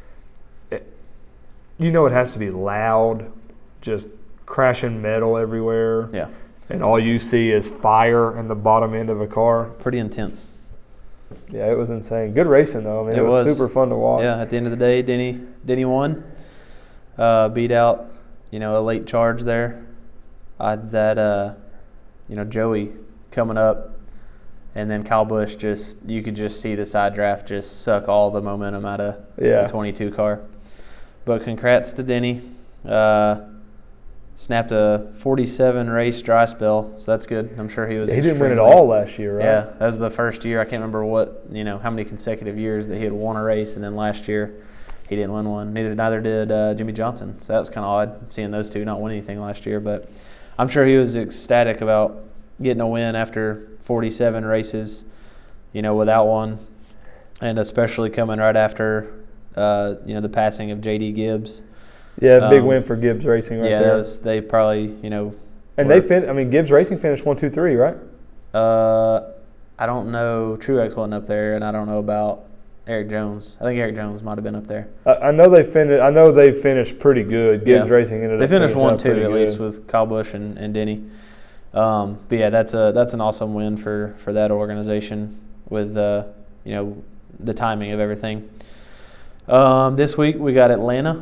You know it has to be loud, just crashing metal everywhere. Yeah. And all you see is fire in the bottom end of a car. Pretty intense. Yeah, it was insane. Good racing, though. I mean, it, It was, was. super fun to watch. Yeah, at the end of the day, Denny Denny won. Uh, beat out, you know, a late charge there. I had that, uh, you know, Joey coming up, and then Kyle Busch just, you could just see the side draft just suck all the momentum out of Yeah. the twenty-two car. But congrats to Denny. Uh, snapped a forty-seven race dry spell, so that's good. I'm sure he was. Yeah, he didn't win it extremely- all last year, right? Yeah, that was the first year. I can't remember what, you know, how many consecutive years that he had won a race, and then last year he didn't win one. Neither neither did uh, Jimmy Johnson. So that was kind of odd seeing those two not win anything last year. But I'm sure he was ecstatic about getting a win after forty-seven races, you know, without one, and especially coming right after, uh, you know, the passing of J D Gibbs. Yeah, big Um, win for Gibbs Racing right yeah, there. that was, they probably, you know. and were- they fin- I mean, Gibbs Racing finished one, two, three, right? Uh, I don't know. Truex wasn't up there, and I don't know about Eric Jones. I think Eric Jones might have been up there. I, I know they finished. I know they finished pretty good. Gibbs Yeah. Racing ended They up finished finishing one out two pretty at good. least with Kyle Busch and, and Denny. Um, but yeah, that's a that's an awesome win for, for that organization with uh, you know, the timing of everything. Um, this week we got Atlanta.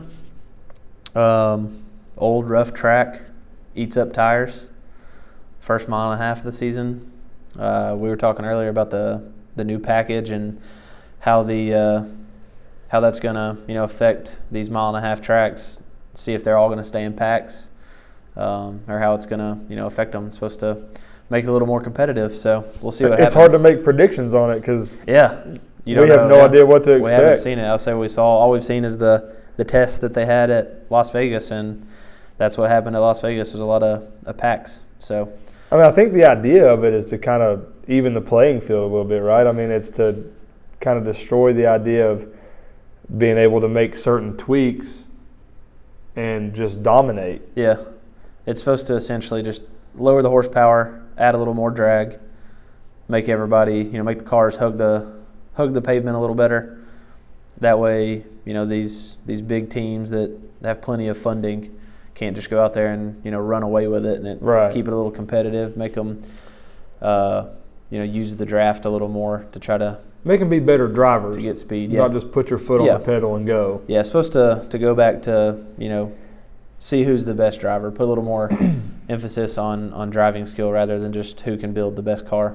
Um, old rough track, eats up tires. First mile and a half of the season. Uh, we were talking earlier about the, the new package and how the uh, how that's gonna, you know, affect these mile and a half tracks. See if they're all gonna stay in packs, um, or how it's gonna, you know, affect them. It's supposed to make it a little more competitive. So we'll see what it's happens. hard to make predictions on it because Yeah, you we don't have know, no yeah. idea what to We haven't expect. seen it. I'll say we saw all we've seen is the the test that they had at Las Vegas, and that's what happened at Las Vegas. Was a lot of, of packs. So I mean, I think the idea of it is to kind of even the playing field a little bit, right? I mean, it's to kind of destroy the idea of being able to make certain tweaks and just dominate. yeah, it's supposed to essentially just lower the horsepower, add a little more drag, make everybody, you know, make the cars hug the hug the pavement a little better. That way, you know, these these big teams that have plenty of funding can't just go out there and, you know, run away with it and it, Right. keep it a little competitive, make them, uh, you know, use the draft a little more to try to, Make them be better drivers. to get speed. Not Yeah, just put your foot Yeah. on the pedal and go. yeah, it's supposed to, to go back to, you know, see who's the best driver, put a little more emphasis on, on driving skill rather than just who can build the best car.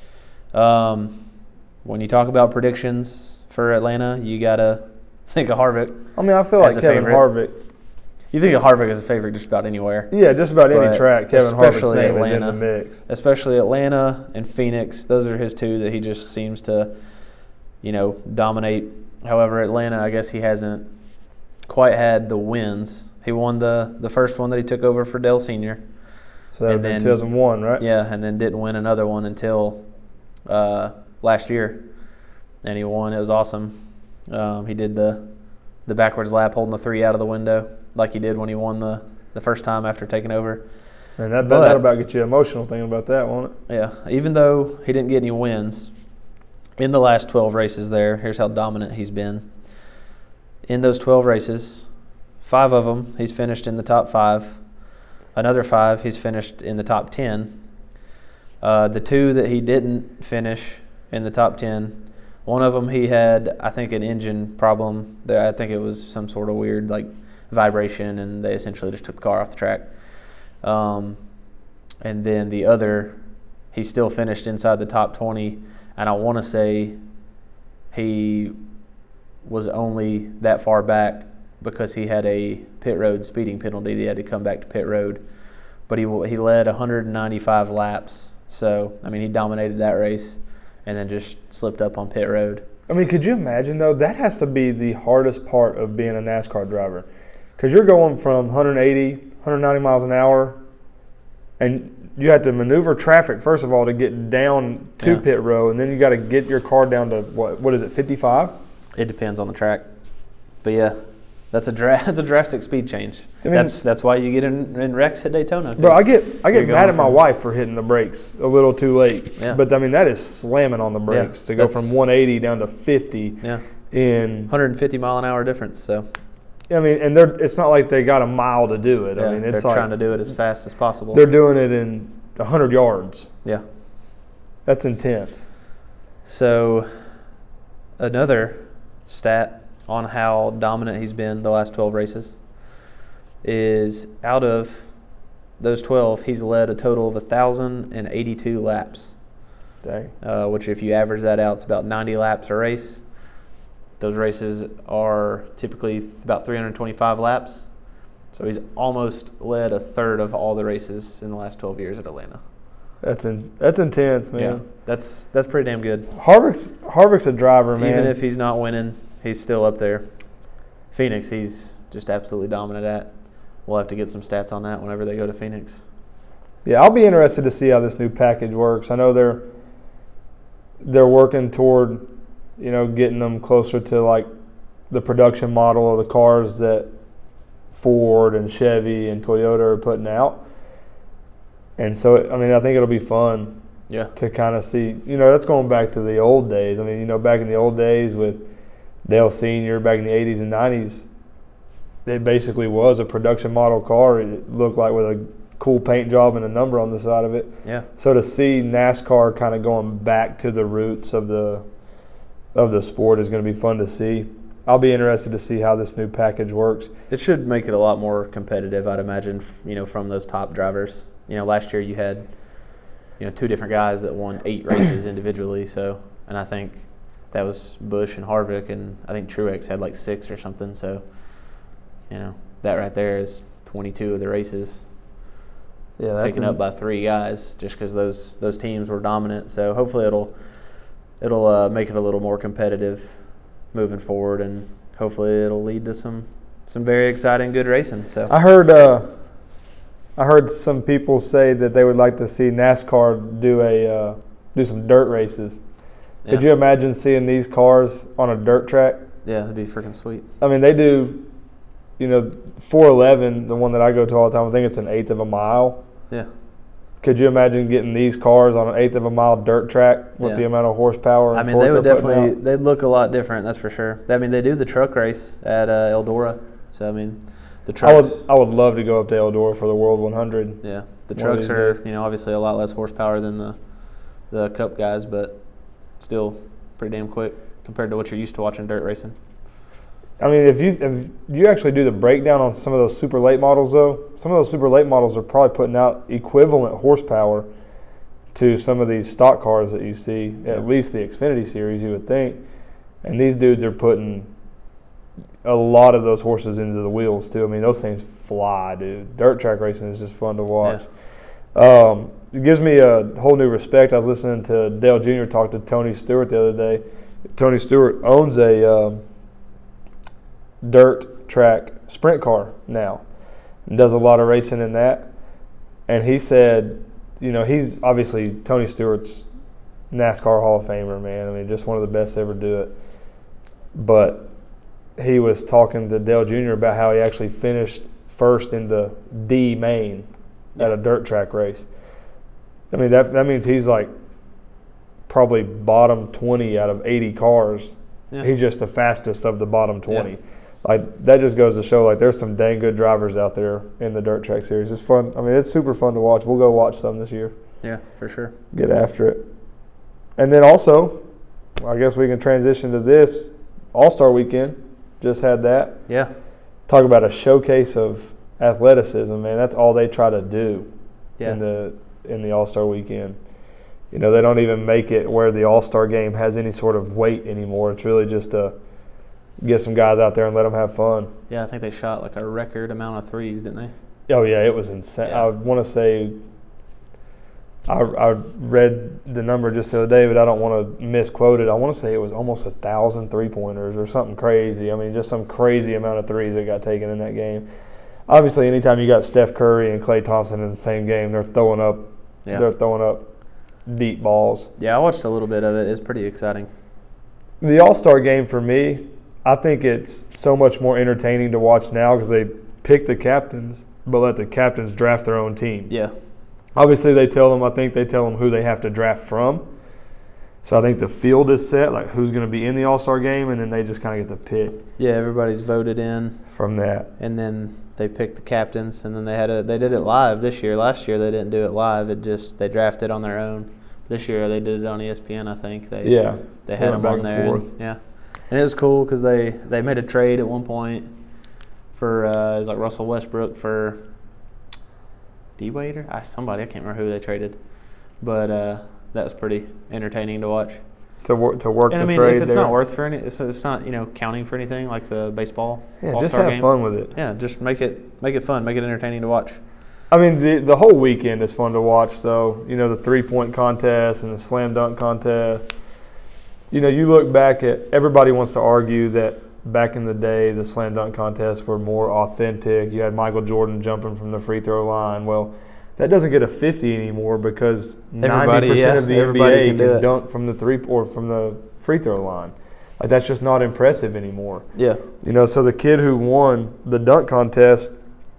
Um, when you talk about predictions for Atlanta, you got to think of Harvick. I mean, I feel As like a Kevin favorite. Harvick. You think of Harvick as a favorite just about anywhere. Yeah, just about any But track, Kevin Harvick's especially name is in Atlanta. the mix. Especially Atlanta and Phoenix. Those are his two that he just seems to, you know, dominate. However, Atlanta, I guess he hasn't quite had the wins. He won the, the first one that he took over for Dale Senior So that would And be then- two thousand one, right? Yeah, and then didn't win another one until uh, last year. And he won. It was awesome. Um, he did the the backwards lap holding the three out of the window like he did when he won the, the first time after taking over. And that, But- that'll about get you emotional thinking about that, won't it? Yeah, even though he didn't get any wins in the last twelve races there, here's how dominant he's been. In those twelve races, five of them he's finished in the top five. Another five he's finished in the top ten. Uh, the two that he didn't finish in the top ten. One of them, he had, I think, an engine problem. I think it was some sort of weird, like, vibration, and they essentially just took the car off the track. Um, and then the other, he still finished inside the top twenty, and I want to say he was only that far back because he had a pit road speeding penalty. He had to come back to pit road. But he he led one hundred ninety-five laps. So, I mean, he dominated that race and then just slipped up on pit road. I mean, could you imagine, though? That has to be the hardest part of being a NASCAR driver. Because you're going from one eighty, one ninety miles an hour, and you have to maneuver traffic, first of all, to get down to Yeah. pit row, and then you got to get your car down to, what What is it, fifty-five? It depends on the track. But, yeah, that's a, dra- that's a drastic speed change. I mean, that's that's why you get in, in wrecks at Daytona. Bro, I get I get you're mad going at my from- wife for hitting the brakes a little too late. Yeah. But, I mean, that is slamming on the brakes Yeah, to go that's- from one eighty down to fifty Yeah, in one hundred fifty mile an hour difference. So, I mean, and they're it's not like they got a mile to do it. yeah, I mean, it's they're like trying to do it as fast as possible. they're doing it in one hundred yards. Yeah. That's intense. So, another stat on how dominant he's been the last twelve races is out of those twelve, he's led a total of one thousand eighty-two laps, Dang. uh, which if you average that out, it's about ninety laps a race. Those races are typically about three hundred twenty-five laps. So he's almost led a third of all the races in the last twelve years at Atlanta. That's in, that's intense, man. Yeah, that's that's pretty damn good. Harvick's Harvick's a driver, man. Even if he's not winning, he's still up there. Phoenix, he's just absolutely dominant at. We'll have to get some stats on that whenever they go to Phoenix. Yeah, I'll be interested to see how this new package works. I know they're they're working toward, you know, getting them closer to like the production model of the cars that Ford and Chevy and Toyota are putting out. And so, I mean, I think it'll be fun Yeah. to kind of see, you know, that's going back to the old days. I mean, you know, back in the old days with Dale Senior, back in the eighties and nineties, it basically was a production model car. It looked like with a cool paint job and a number on the side of it. Yeah. So to see NASCAR kind of going back to the roots of the of the sport is going to be fun to see. I'll be interested to see how this new package works. It should make it a lot more competitive, I'd imagine, you know, from those top drivers. You know, last year you had, you know, two different guys that won eight races individually. So, and I think that was Busch and Harvick, and I think Truex had like six or something. So, you know, that right there is twenty-two of the races Yeah, that's taken an- up by three guys just because those those teams were dominant. So hopefully it'll it'll uh, make it a little more competitive moving forward, and hopefully it'll lead to some some very exciting, good racing. So I heard uh, I heard some people say that they would like to see NASCAR do a uh, do some dirt races. Could Yeah. you imagine seeing these cars on a dirt track? yeah, that'd be freaking sweet. I mean, they do, you know, four eleven, the one that I go to all the time. I think it's an eighth of a mile. Yeah, Could you imagine getting these cars on an eighth of a mile dirt track with Yeah. the amount of horsepower and I mean torque they would they're putting definitely out? they'd look a lot different. That's for sure. I mean they do the truck race at uh, Eldora. So I mean the I would trucks. I would love to go up to Eldora for the World one hundred. Yeah, the One of trucks these are days. you know obviously a lot less horsepower than the the Cup guys, but still pretty damn quick compared to what you're used to watching dirt racing. I mean, if you if you actually do the breakdown on some of those super late models, though, some of those super late models are probably putting out equivalent horsepower to some of these stock cars that you see, Yeah. at least the Xfinity series, you would think. And these dudes are putting a lot of those horses into the wheels, too. I mean, those things fly, dude. Dirt track racing is just fun to watch. Um, it gives me a whole new respect. I was listening to Dale Junior talk to Tony Stewart the other day. Tony Stewart owns a um, dirt track sprint car now and does a lot of racing in that. And he said, you know, he's obviously Tony Stewart's NASCAR Hall of Famer, man. I mean, just one of the best to ever do it. But he was talking to Dale Junior about how he actually finished first in the D main at a dirt track race. I mean, that that means he's like probably bottom twenty out of eighty cars. Yeah. He's just the fastest of the bottom twenty. Yeah. Like, that just goes to show, like, there's some dang good drivers out there in the dirt track series. It's fun. I mean, it's super fun to watch. We'll go watch some this year. Yeah, for sure. Get after it. And then also, I guess we can transition to this All-Star Weekend. Just had that. Yeah. Talk about a showcase of athleticism, man. That's all they try to do Yeah. in the in the All-Star Weekend. You know, they don't even make it where the All-Star game has any sort of weight anymore. It's really just to get some guys out there and let them have fun. Yeah, I think they shot like a record amount of threes, didn't they? Oh, yeah, it was insane. Yeah. I want to say I, I read the number just the other day, but I don't want to misquote it. I want to say it was almost a thousand three-pointers or something crazy. I mean, just some crazy amount of threes that got taken in that game. Obviously, anytime you got Steph Curry and Klay Thompson in the same game, they're throwing up, Yeah. they're throwing up deep balls. Yeah, I watched a little bit of it. It's pretty exciting. The All-Star game for me, I think it's so much more entertaining to watch now because they pick the captains, but let the captains draft their own team. Yeah. Obviously, they tell them, I think they tell them who they have to draft from. So I think the field is set, like who's going to be in the All-Star game, and then they just kind of get to pick Yeah, everybody's voted in, from that. and then they picked the captains, and then they had a they did it live this year. Last year they didn't do it live. It just they drafted on their own. This year they did it on E S P N, I think. They Yeah. they had went them back on and there. forth. And, yeah, and it was cool because they they made a trade at one point for uh, it was like Russell Westbrook for D Wade or uh, somebody I can't remember who they traded, but uh, that was pretty entertaining to watch. To work to work And the I mean, trade if it's there. not worth for any, it's, it's not you know counting for anything like the baseball. Yeah, All-Star just have game. fun with it. Yeah, just make it make it fun, make it entertaining to watch. I mean, the the whole weekend is fun to watch. So you know, the three-point contest and the slam dunk contest. You know, you look back at everybody wants to argue that back in the day the slam dunk contests were more authentic. You had Michael Jordan jumping from the free throw line. Well, that doesn't get a fifty anymore because ninety percent yeah, of the N B everybody A can can, do it. dunk from the three or from the free throw line. Like that's just not impressive anymore. Yeah. You know, so the kid who won the dunk contest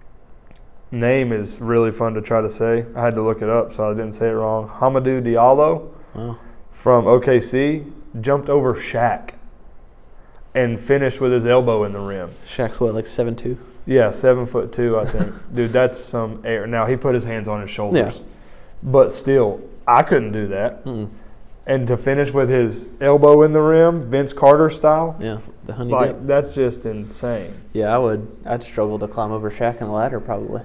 name is really fun to try to say. I had to look it up so I didn't say it wrong. Hamidou Diallo Oh. from O K C jumped over Shaq and finished with his elbow in the rim. Shaq's what, like seven two? Yeah, seven foot two, I think. Dude, that's some air. Now he put his hands on his shoulders, Yeah. but still, I couldn't do that. Mm. And to finish with his elbow in the rim, Vince Carter style, Yeah, the honey like dip. that's just insane. Yeah, I would. I'd struggle to climb over Shaq in a ladder probably.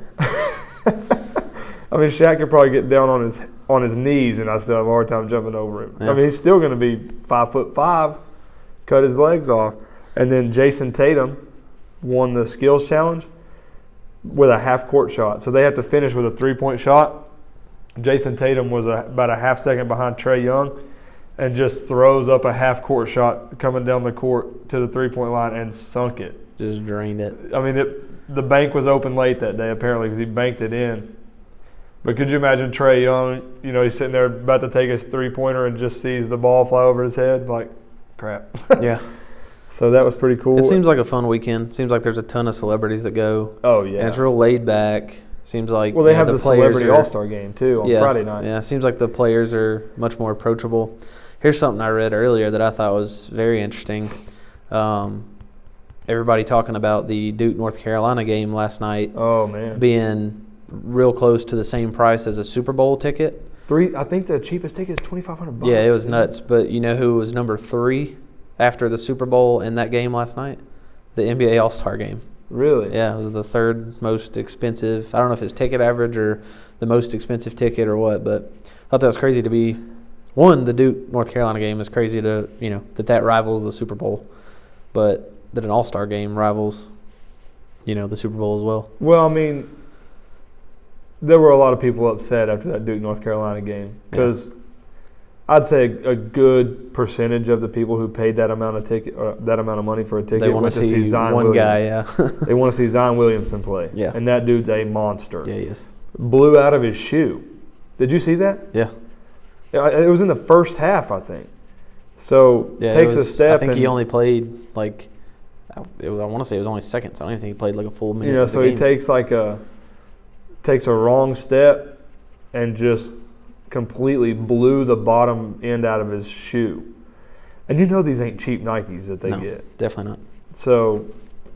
I mean, Shaq could probably get down on his on his knees, and I still have a hard time jumping over him. Yeah. I mean, he's still going to be five foot five, cut his legs off, and then Jason Tatum won the skills challenge with a half court shot. So they have to finish with a three point shot. Jason Tatum was a, about a half second behind Trae Young, and just throws up a half court shot coming down the court to the three point line and sunk it. Just drained it. I mean, it, the bank was open late that day apparently because he banked it in. But could you imagine Trae Young, you know, he's sitting there about to take his three-pointer and just sees the ball fly over his head? Like, crap. Yeah. So that was pretty cool. It seems like a fun weekend. Seems like there's a ton of celebrities that go. Oh, yeah. And it's real laid back. Seems like Well, they you know, have the, the, players Celebrity are, All-Star game, too, on yeah, Friday night. Yeah, it seems like the players are much more approachable. Here's something I read earlier that I thought was very interesting. Um, everybody talking about the Duke North Carolina game last night Oh, man. being real close to the same price as a Super Bowl ticket. Three. I think the cheapest ticket is twenty-five hundred bucks. Yeah, it was nuts. But you know who was number three after the Super Bowl in that game last night? The N B A All-Star game. Really? Yeah, it was the third most expensive. I don't know if it's ticket average or the most expensive ticket or what, but I thought that was crazy to be. One, the Duke North Carolina game is crazy to, you know, that that rivals the Super Bowl, but that an All-Star game rivals, you know, the Super Bowl as well. Well, I mean, there were a lot of people upset after that Duke North Carolina game because yeah. I'd say a, a good percentage of the people who paid that amount of ticket, uh, that amount of money for a ticket, they want to see, see Zion one Williams. guy. Yeah, they want to see Zion Williamson play. Yeah, and that dude's a monster. Yeah, he is. Blew out of his shoe. Did you see that? Yeah. It was in the first half, I think. So yeah, takes was, a step. I think and, he only played like it was, I want to say it was only seconds. I don't even think he played like a full minute. You know, of the so game. he takes like a takes a wrong step and just completely blew the bottom end out of his shoe. And you know these ain't cheap Nikes that they no, get. Definitely not. So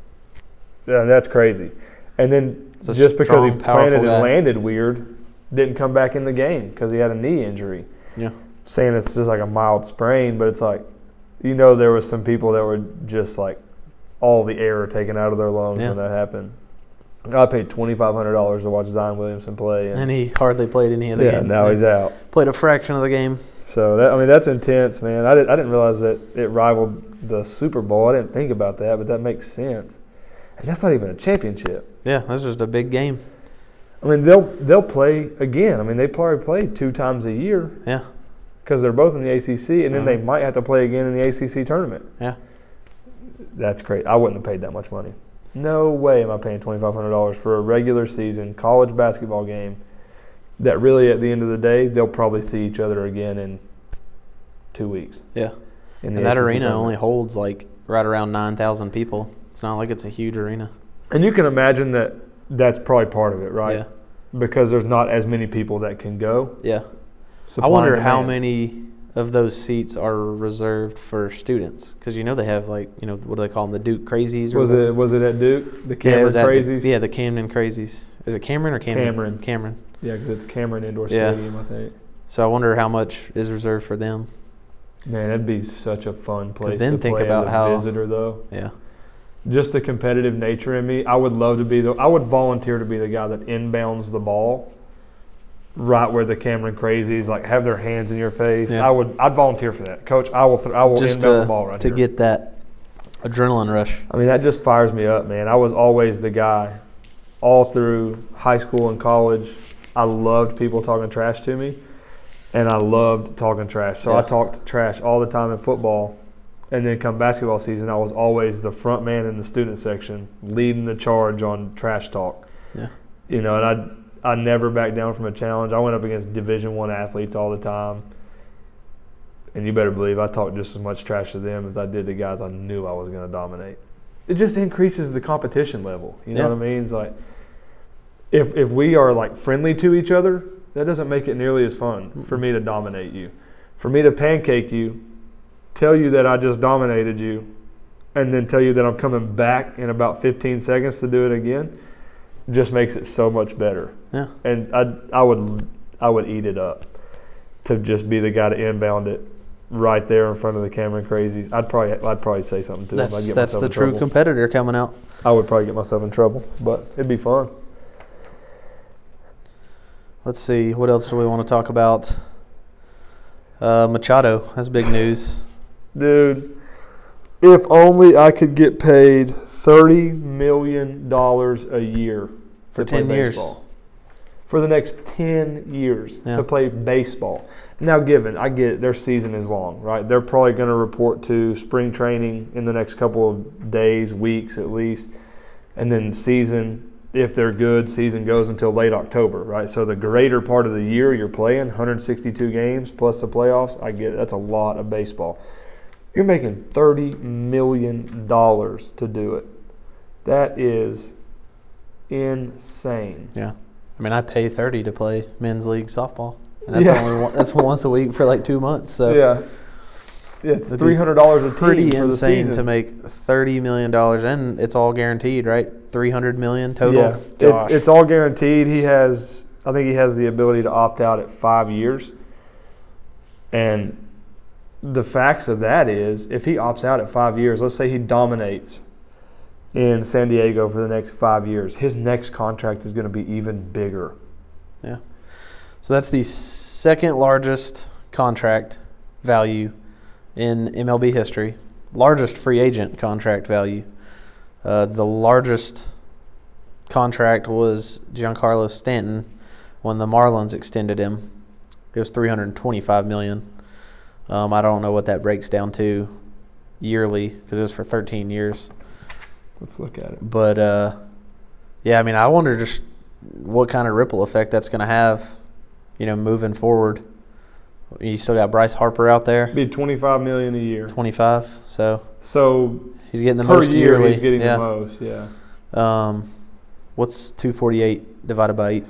yeah, that's crazy. And then it's just because strong, he planted guy. and landed weird, didn't come back in the game because he had a knee injury. Yeah. Saying it's just like a mild sprain, but it's like you know there was some people that were just like all the air taken out of their lungs Yeah. when that happened. I paid twenty-five hundred dollars to watch Zion Williamson play. And, And he hardly played any of the yeah, game. now he's out. Played a fraction of the game. So, that I mean, that's intense, man. I, did, I didn't realize that it rivaled the Super Bowl. I didn't think about that, but that makes sense. And that's not even a championship. Yeah, that's just a big game. I mean, they'll they'll play again. I mean, they probably play two times a year. Yeah. Because they're both in the A C C, and then Uh-huh. they might have to play again in the A C C tournament. Yeah. That's great. I wouldn't have paid that much money. No way am I paying twenty-five hundred dollars for a regular season college basketball game that really, at the end of the day, they'll probably see each other again in two weeks. Yeah. In the And that A C C arena tournament. only holds like right around nine thousand people. It's not like it's a huge arena. And you can imagine that that's probably part of it, right? Yeah. Because there's not as many people that can go. Yeah. Supply I wonder and how demand. many of those seats are reserved for students, because you know they have like, you know, what do they call them, the Duke Crazies? Or Was whatever. it was it at Duke? The Yeah, it Cameron was at the- Crazies? yeah, the Camden Crazies. Is it Cameron or Camden? Cameron. Cameron. Yeah, because it's Cameron Indoor Yeah. Stadium, I think. So I wonder how much is reserved for them. Man, that'd be such a fun place then to think play about as a how- visitor, though. Yeah. Just the competitive nature in me. I would love to be the. I would volunteer to be the guy that inbounds the ball, right where the Cameron Crazies like have their hands in your face. Yeah. I would. I'd volunteer for that, Coach. I will. Th- I will Just inbound to, the ball right to here. get that adrenaline rush. I mean, that just fires me up, man. I was always the guy, all through high school and college. I loved people talking trash to me, and I loved talking trash. So Yeah. I talked trash all the time in football. And then come basketball season, I was always the front man in the student section, leading the charge on trash talk. Yeah. You know, and I I never backed down from a challenge. I went up against Division One athletes all the time, and you better believe I talked just as much trash to them as I did to guys I knew I was going to dominate. It just increases the competition level. You know Yeah. what I mean? It's like if if we are like friendly to each other, that doesn't make it nearly as fun for me to dominate you, for me to pancake you. Tell you that I just dominated you, and then tell you that I'm coming back in about fifteen seconds to do it again, just makes it so much better. Yeah. And I, I would, I would eat it up to just be the guy to inbound it right there in front of the Cameron Crazies. I'd probably, I'd probably say something to them. I'd That's get that's myself the in true trouble. competitor coming out. I would probably get myself in trouble, but it'd be fun. Let's see, what else do we want to talk about? Uh, Machado, that's big news. Dude, if only I could get paid thirty million dollars a year For to play ten years. baseball. For the next ten years Yeah. to play baseball. Now, given, I get it, their season is long, right? They're probably going to report to spring training in the next couple of days, weeks at least. And then season, if they're good, season goes until late October, right? So the greater part of the year you're playing, one hundred sixty-two games plus the playoffs, I get it. That's a lot of baseball. You're making thirty million dollars to do it. That is insane. Yeah. I mean, I pay thirty to play men's league softball. And that's Yeah. only one, that's once a week for like two months. So Yeah. It's It'd be three hundred dollars a team pretty for the insane season. to make thirty million dollars, and it's all guaranteed, right? three hundred million dollars total. Yeah, Gosh. it's, it's all guaranteed. He has, I think he has the ability to opt out at five years. And the facts of that is, if he opts out at five years, let's say he dominates in San Diego for the next five years, his next contract is going to be even bigger. Yeah. So that's the second largest contract value in M L B history, largest free agent contract value. Uh, the largest contract was Giancarlo Stanton when the Marlins extended him. It was three hundred twenty-five million dollars. Um, I don't know what that breaks down to yearly because it was for thirteen years. Let's look at it. But uh, yeah, I mean, I wonder just what kind of ripple effect that's going to have, you know, moving forward. You still got Bryce Harper out there, Be twenty-five million dollars a year. twenty-five. So So he's getting the per most year, yearly. he's getting yeah. the most. Yeah. Um, what's two forty-eight divided by eight?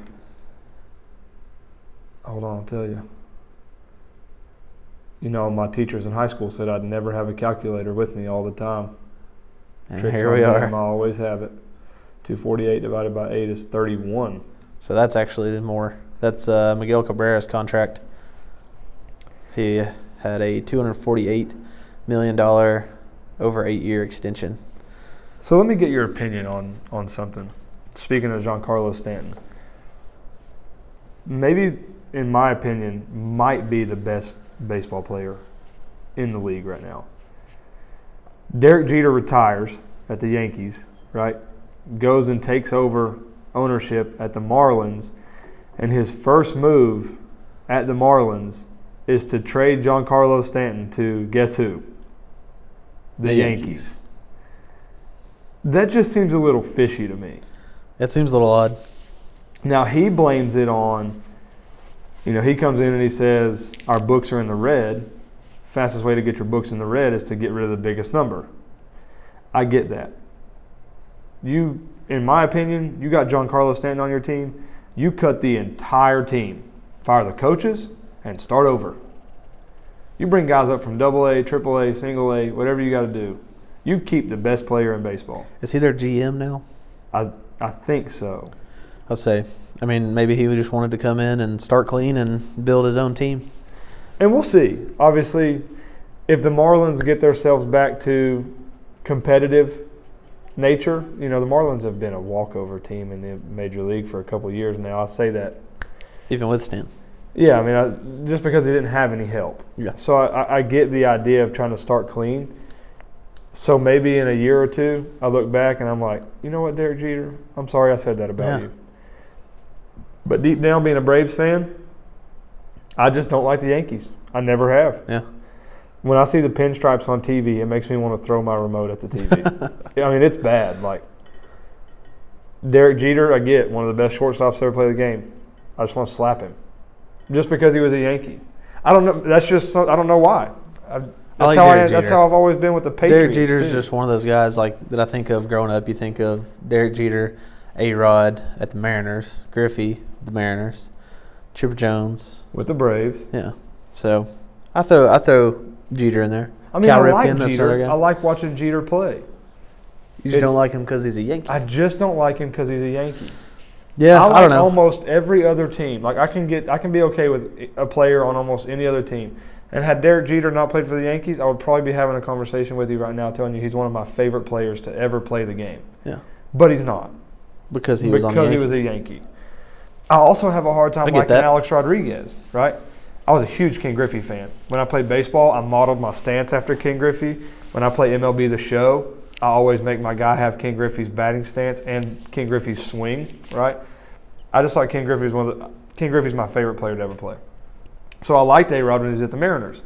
Hold on, I'll tell you. You know, my teachers in high school said I'd never have a calculator with me all the time. And Tricks here on we them, I are. always have it. two forty-eight divided by eight is thirty-one. So that's actually more. That's uh, Miguel Cabrera's contract. He had a two hundred forty-eight million dollars over eight year extension. So let me get your opinion on, on something. Speaking of Giancarlo Stanton, maybe, in my opinion, might be the best baseball player in the league right now. Derek Jeter retires at the Yankees, right? Goes and takes over ownership at the Marlins, and his first move at the Marlins is to trade Giancarlo Stanton to guess who? The, The Yankees. Yankees. That just seems a little fishy to me. That seems a little odd. Now, he blames it on, you know, he comes in and he says, our books are in the red. Fastest way to get your books in the red is to get rid of the biggest number. I get that. You, in my opinion, you got Giancarlo Stanton on your team, you cut the entire team. Fire the coaches and start over. You bring guys up from double A, triple A, single A, whatever you got to do. You keep the best player in baseball. Is he their G M now? I I think so. I'll say. I mean, maybe he just wanted to come in and start clean and build his own team. And we'll see. Obviously, if the Marlins get themselves back to competitive nature, you know, the Marlins have been a walkover team in the Major League for a couple of years now. I'll say that. Even with Stanton. Yeah, I mean, I, just because he didn't have any help. Yeah. So I, I get the idea of trying to start clean. So maybe in a year or two, I look back and I'm like, you know what, Derek Jeter? I'm sorry I said that about Yeah. you. But deep down, being a Braves fan, I just don't like the Yankees. I never have. Yeah. When I see the pinstripes on T V, it makes me want to throw my remote at the T V. I mean, it's bad. Like, Derek Jeter, I get, one of the best shortstops to ever play the game. I just want to slap him. Just because he was a Yankee. I don't know. That's just, I don't know why. I, I That's like how Derek I, that's Jeter. how I've always been with the Patriots. Derek Jeter is too. just one of those guys like that I think of growing up. You think of Derek Jeter, A-Rod at the Mariners, Griffey, the Mariners, Chipper Jones. with the Braves. Yeah. So I throw I throw Jeter in there. I mean, Cal I Ripken, like that's Jeter. another guy. I like watching Jeter play. You just it- don't like him because he's a Yankee. I just don't like him because he's a Yankee. yeah, I I, like don't know. almost every other team. Like I can get, I can be okay with a player on almost any other team. And had Derek Jeter not played for the Yankees, I would probably be having a conversation with you right now, telling you he's one of my favorite players to ever play the game. Yeah. But he's not Because he was on the because he Yankees. was a Yankee. I also have a hard time I get liking that. Alex Rodriguez. Right? I was a huge Ken Griffey fan. When I played baseball, I modeled my stance after Ken Griffey. When I play M L B The Show, I always make my guy have Ken Griffey's batting stance and Ken Griffey's swing. Right? I just like Ken Griffey's one of the, Ken Griffey's my favorite player to ever play. So I liked A-Rod when he was at the Mariners.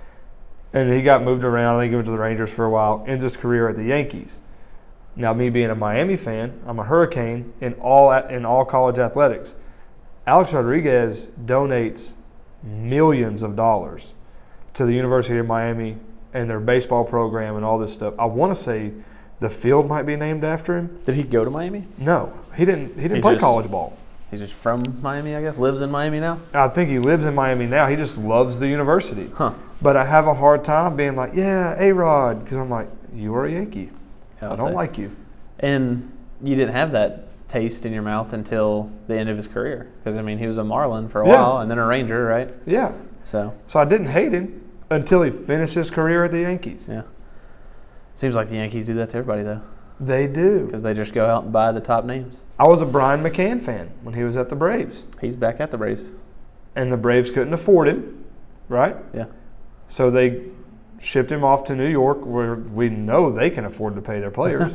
And he got moved around. I think he went to the Rangers for a while. Ends his career at the Yankees. Now, me being a Miami fan, I'm a Hurricane in all in all college athletics. Alex Rodriguez donates millions of dollars to the University of Miami and their baseball program and all this stuff. I want to say the field might be named after him. Did he go to Miami? No, he didn't. He didn't He play just- college ball. He's just from Miami, I guess. Lives in Miami now. I think he lives in Miami now. He just loves the university. Huh. But I have a hard time being like, yeah, A-Rod, because I'm like, you are a Yankee. Yeah, I I'll don't say. like you. And you didn't have that taste in your mouth until the end of his career. Because, I mean, he was a Marlin for a Yeah. while and then a Ranger, right? Yeah. So, So I didn't hate him until he finished his career at the Yankees. yeah. Seems like the Yankees do that to everybody, though. They do. Because they just go out and buy the top names. I was a Brian McCann fan when he was at the Braves. He's back at the Braves. And the Braves couldn't afford him, right? Yeah. So they shipped him off to New York where we know they can afford to pay their players.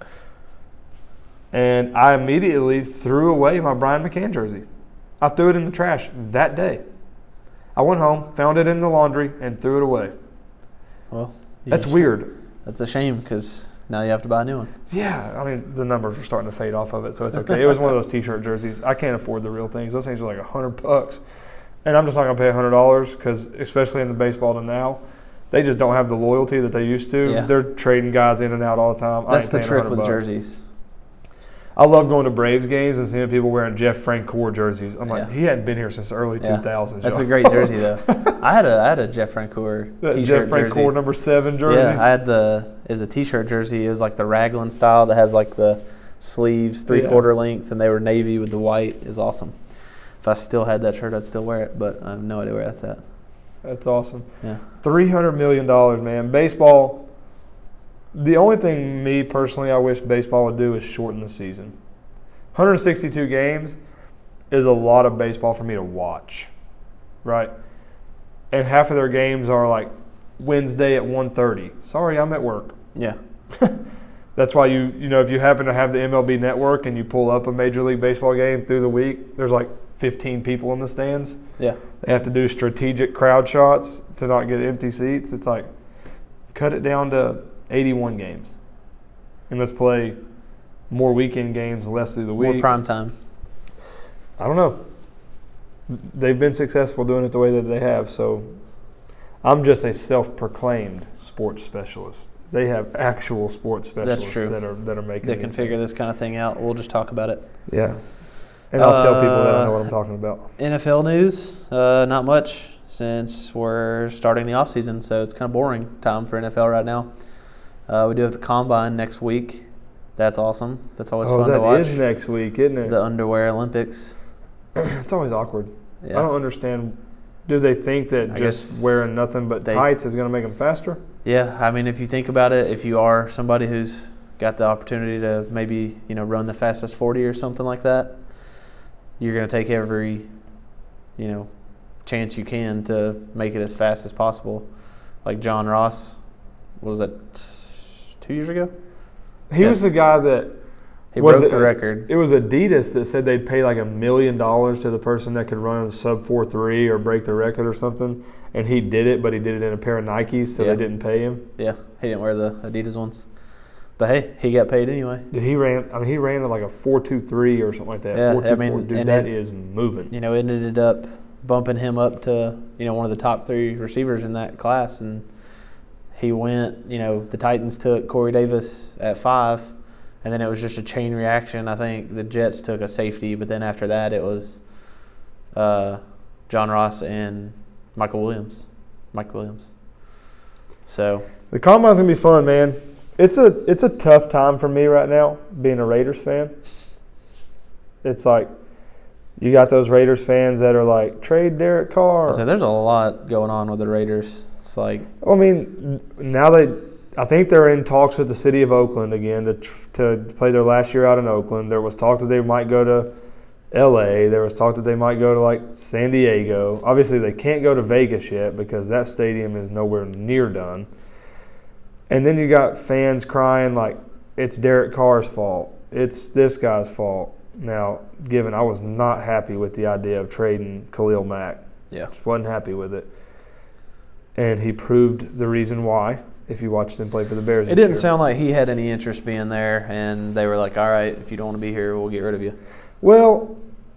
And I immediately threw away my Brian McCann jersey. I threw it in the trash that day. I went home, found it in the laundry, and threw it away. Well, you That's just- weird. That's a shame because now you have to buy a new one. Yeah, I mean, the numbers are starting to fade off of it, so it's okay. It was one of those T-shirt jerseys. I can't afford the real things. Those things are like a hundred bucks, and I'm just not gonna pay a hundred dollars because, especially in the baseball to now, they just don't have the loyalty that they used to. Yeah. They're trading guys in and out all the time. I That's ain't the paying trick a with hundred bucks. jerseys. I love going to Braves games and seeing people wearing Jeff Francoeur jerseys. I'm like, Yeah. he hadn't been here since the early Yeah. two thousands. That's y'all. a great jersey, though. I had a I had a Jeff Francoeur That T-shirt Jeff Francoeur jersey. number seven jersey. Yeah, I had the it was a T-shirt jersey. It was like the Raglan style that has like the sleeves three quarter length, and they were navy with the white. Is awesome. If I still had that shirt, I'd still wear it, but I have no idea where that's at. That's awesome. Yeah. three hundred million dollars, man. Baseball, the only thing me personally I wish baseball would do is shorten the season. one hundred sixty-two games is a lot of baseball for me to watch, right? And half of their games are like Wednesday at one thirty. Sorry, I'm at work. Yeah. That's why you, you know, if you happen to have the M L B Network and you pull up a Major League Baseball game through the week, there's like fifteen people in the stands. Yeah. They have to do strategic crowd shots to not get empty seats. It's like, cut it down to eighty-one games. And let's play more weekend games, less through the week. More prime time. I don't know. They've been successful doing it the way that they have, so I'm just a self-proclaimed sports specialist. They have actual sports specialists That's true. that are that are making They can these figure things. this kind of thing out. We'll just talk about it. Yeah. And I'll tell people that I Uh, know what I'm talking about. N F L news, uh, not much since we're starting the off season, so it's kind of boring time for N F L right now. Uh, we do have the Combine next week. That's awesome. That's always Oh, fun to that watch. is next week, isn't it? The underwear Olympics. It's always awkward. Yeah. I don't understand. Do they think that I just guess wearing nothing but they- tights is going to make them faster? Yeah, I mean, if you think about it, if you are somebody who's got the opportunity to maybe, you know, run the fastest forty or something like that, you're going to take every, you know, chance you can to make it as fast as possible. Like John Ross, what was that, two years ago? He Yeah. was the guy that He was broke it, the record. It was Adidas that said they'd pay like a million dollars to the person that could run a sub four three or break the record or something, and he did it, but he did it in a pair of Nikes, so Yeah. they didn't pay him. Yeah, he didn't wear the Adidas ones. But hey, he got paid anyway. Dude, he ran. I mean, he ran at like a four two three or something like that. Yeah, four two four. I mean, Dude, and that it- is moving. You know, it ended up bumping him up to, you know, one of the top three receivers in that class. And he went, you know, the Titans took Corey Davis at five. And then it was just a chain reaction. I think the Jets took a safety. But then after that, it was uh, John Ross and Michael Williams. Mike Williams. So, The Combine's going to be fun, man. It's a it's a tough time for me right now, being a Raiders fan. It's like, you got those Raiders fans that are like, trade Derek Carr. so there's a lot going on with the Raiders. It's like, I mean, now they, I think they're in talks with the city of Oakland again to tr- to play their last year out in Oakland. There was talk that they might go to L A. There was talk that they might go to like San Diego. Obviously, they can't go to Vegas yet because that stadium is nowhere near done. And then you got fans crying like it's Derek Carr's fault. It's this guy's fault. Now, given I was not happy with the idea of trading Khalil Mack. yeah. Just wasn't happy with it. And he proved the reason why, if you watched him play for the Bears. It this didn't year. sound like he had any interest being there, and they were like, all right, if you don't want to be here, we'll get rid of you. Well,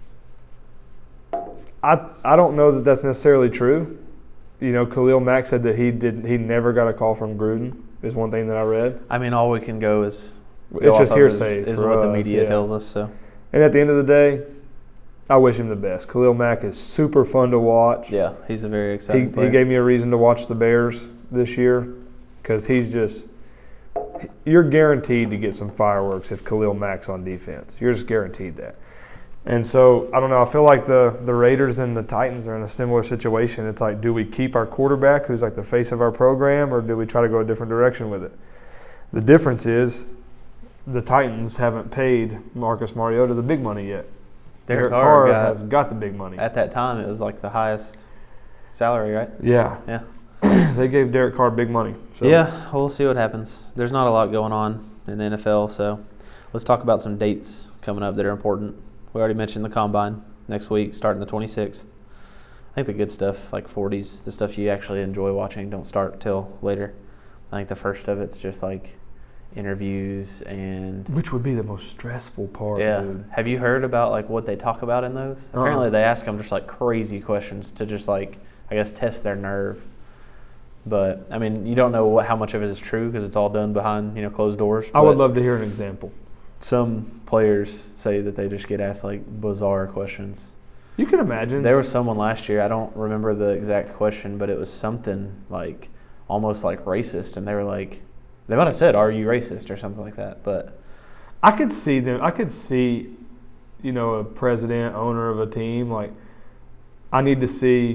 I I don't know that that's necessarily true. You know, Khalil Mack said that he did he never got a call from Gruden. Is one thing that I read. I mean, all we can go is It's go just off of hearsay is, is for what the us, media yeah. tells us. So And at the end of the day, I wish him the best. Khalil Mack is super fun to watch. yeah, he's a very He exciting player. he gave me a reason to watch the Bears this year because he's just you're guaranteed to get some fireworks if Khalil Mack's on defense. You're just guaranteed that. And so, I don't know, I feel like the, the Raiders and the Titans are in a similar situation. It's like, do we keep our quarterback, who's like the face of our program, or do we try to go a different direction with it? The difference is the Titans haven't paid Marcus Mariota the big money yet. Derek Derek Carr Carr got- has got the big money. At that time, it was like the highest salary, right? Yeah. Yeah. They gave Derek Carr big money. So. Yeah, we'll see what happens. There's not a lot going on in the N F L, so let's talk about some dates coming up that are important. We already mentioned the Combine next week, starting the twenty-sixth. I think the good stuff, like forties, the stuff you actually enjoy watching, don't start till later. I think the first of it's just like interviews and Which would be the most stressful part, yeah. dude. Have you heard about like what they talk about in those? Uh-uh. Apparently they ask them just like crazy questions to just like I guess test their nerve. But I mean, you don't know what, how much of it is true because it's all done behind you know closed doors. I would but love to hear an example. Some players say that they just get asked like bizarre questions. You can imagine. There was someone last year, I don't remember the exact question, but it was something like almost like racist, and they were like, they might have said, "Are you racist?" or something like that. But I could see them. I could see, you know, a president, owner of a team like, I need to see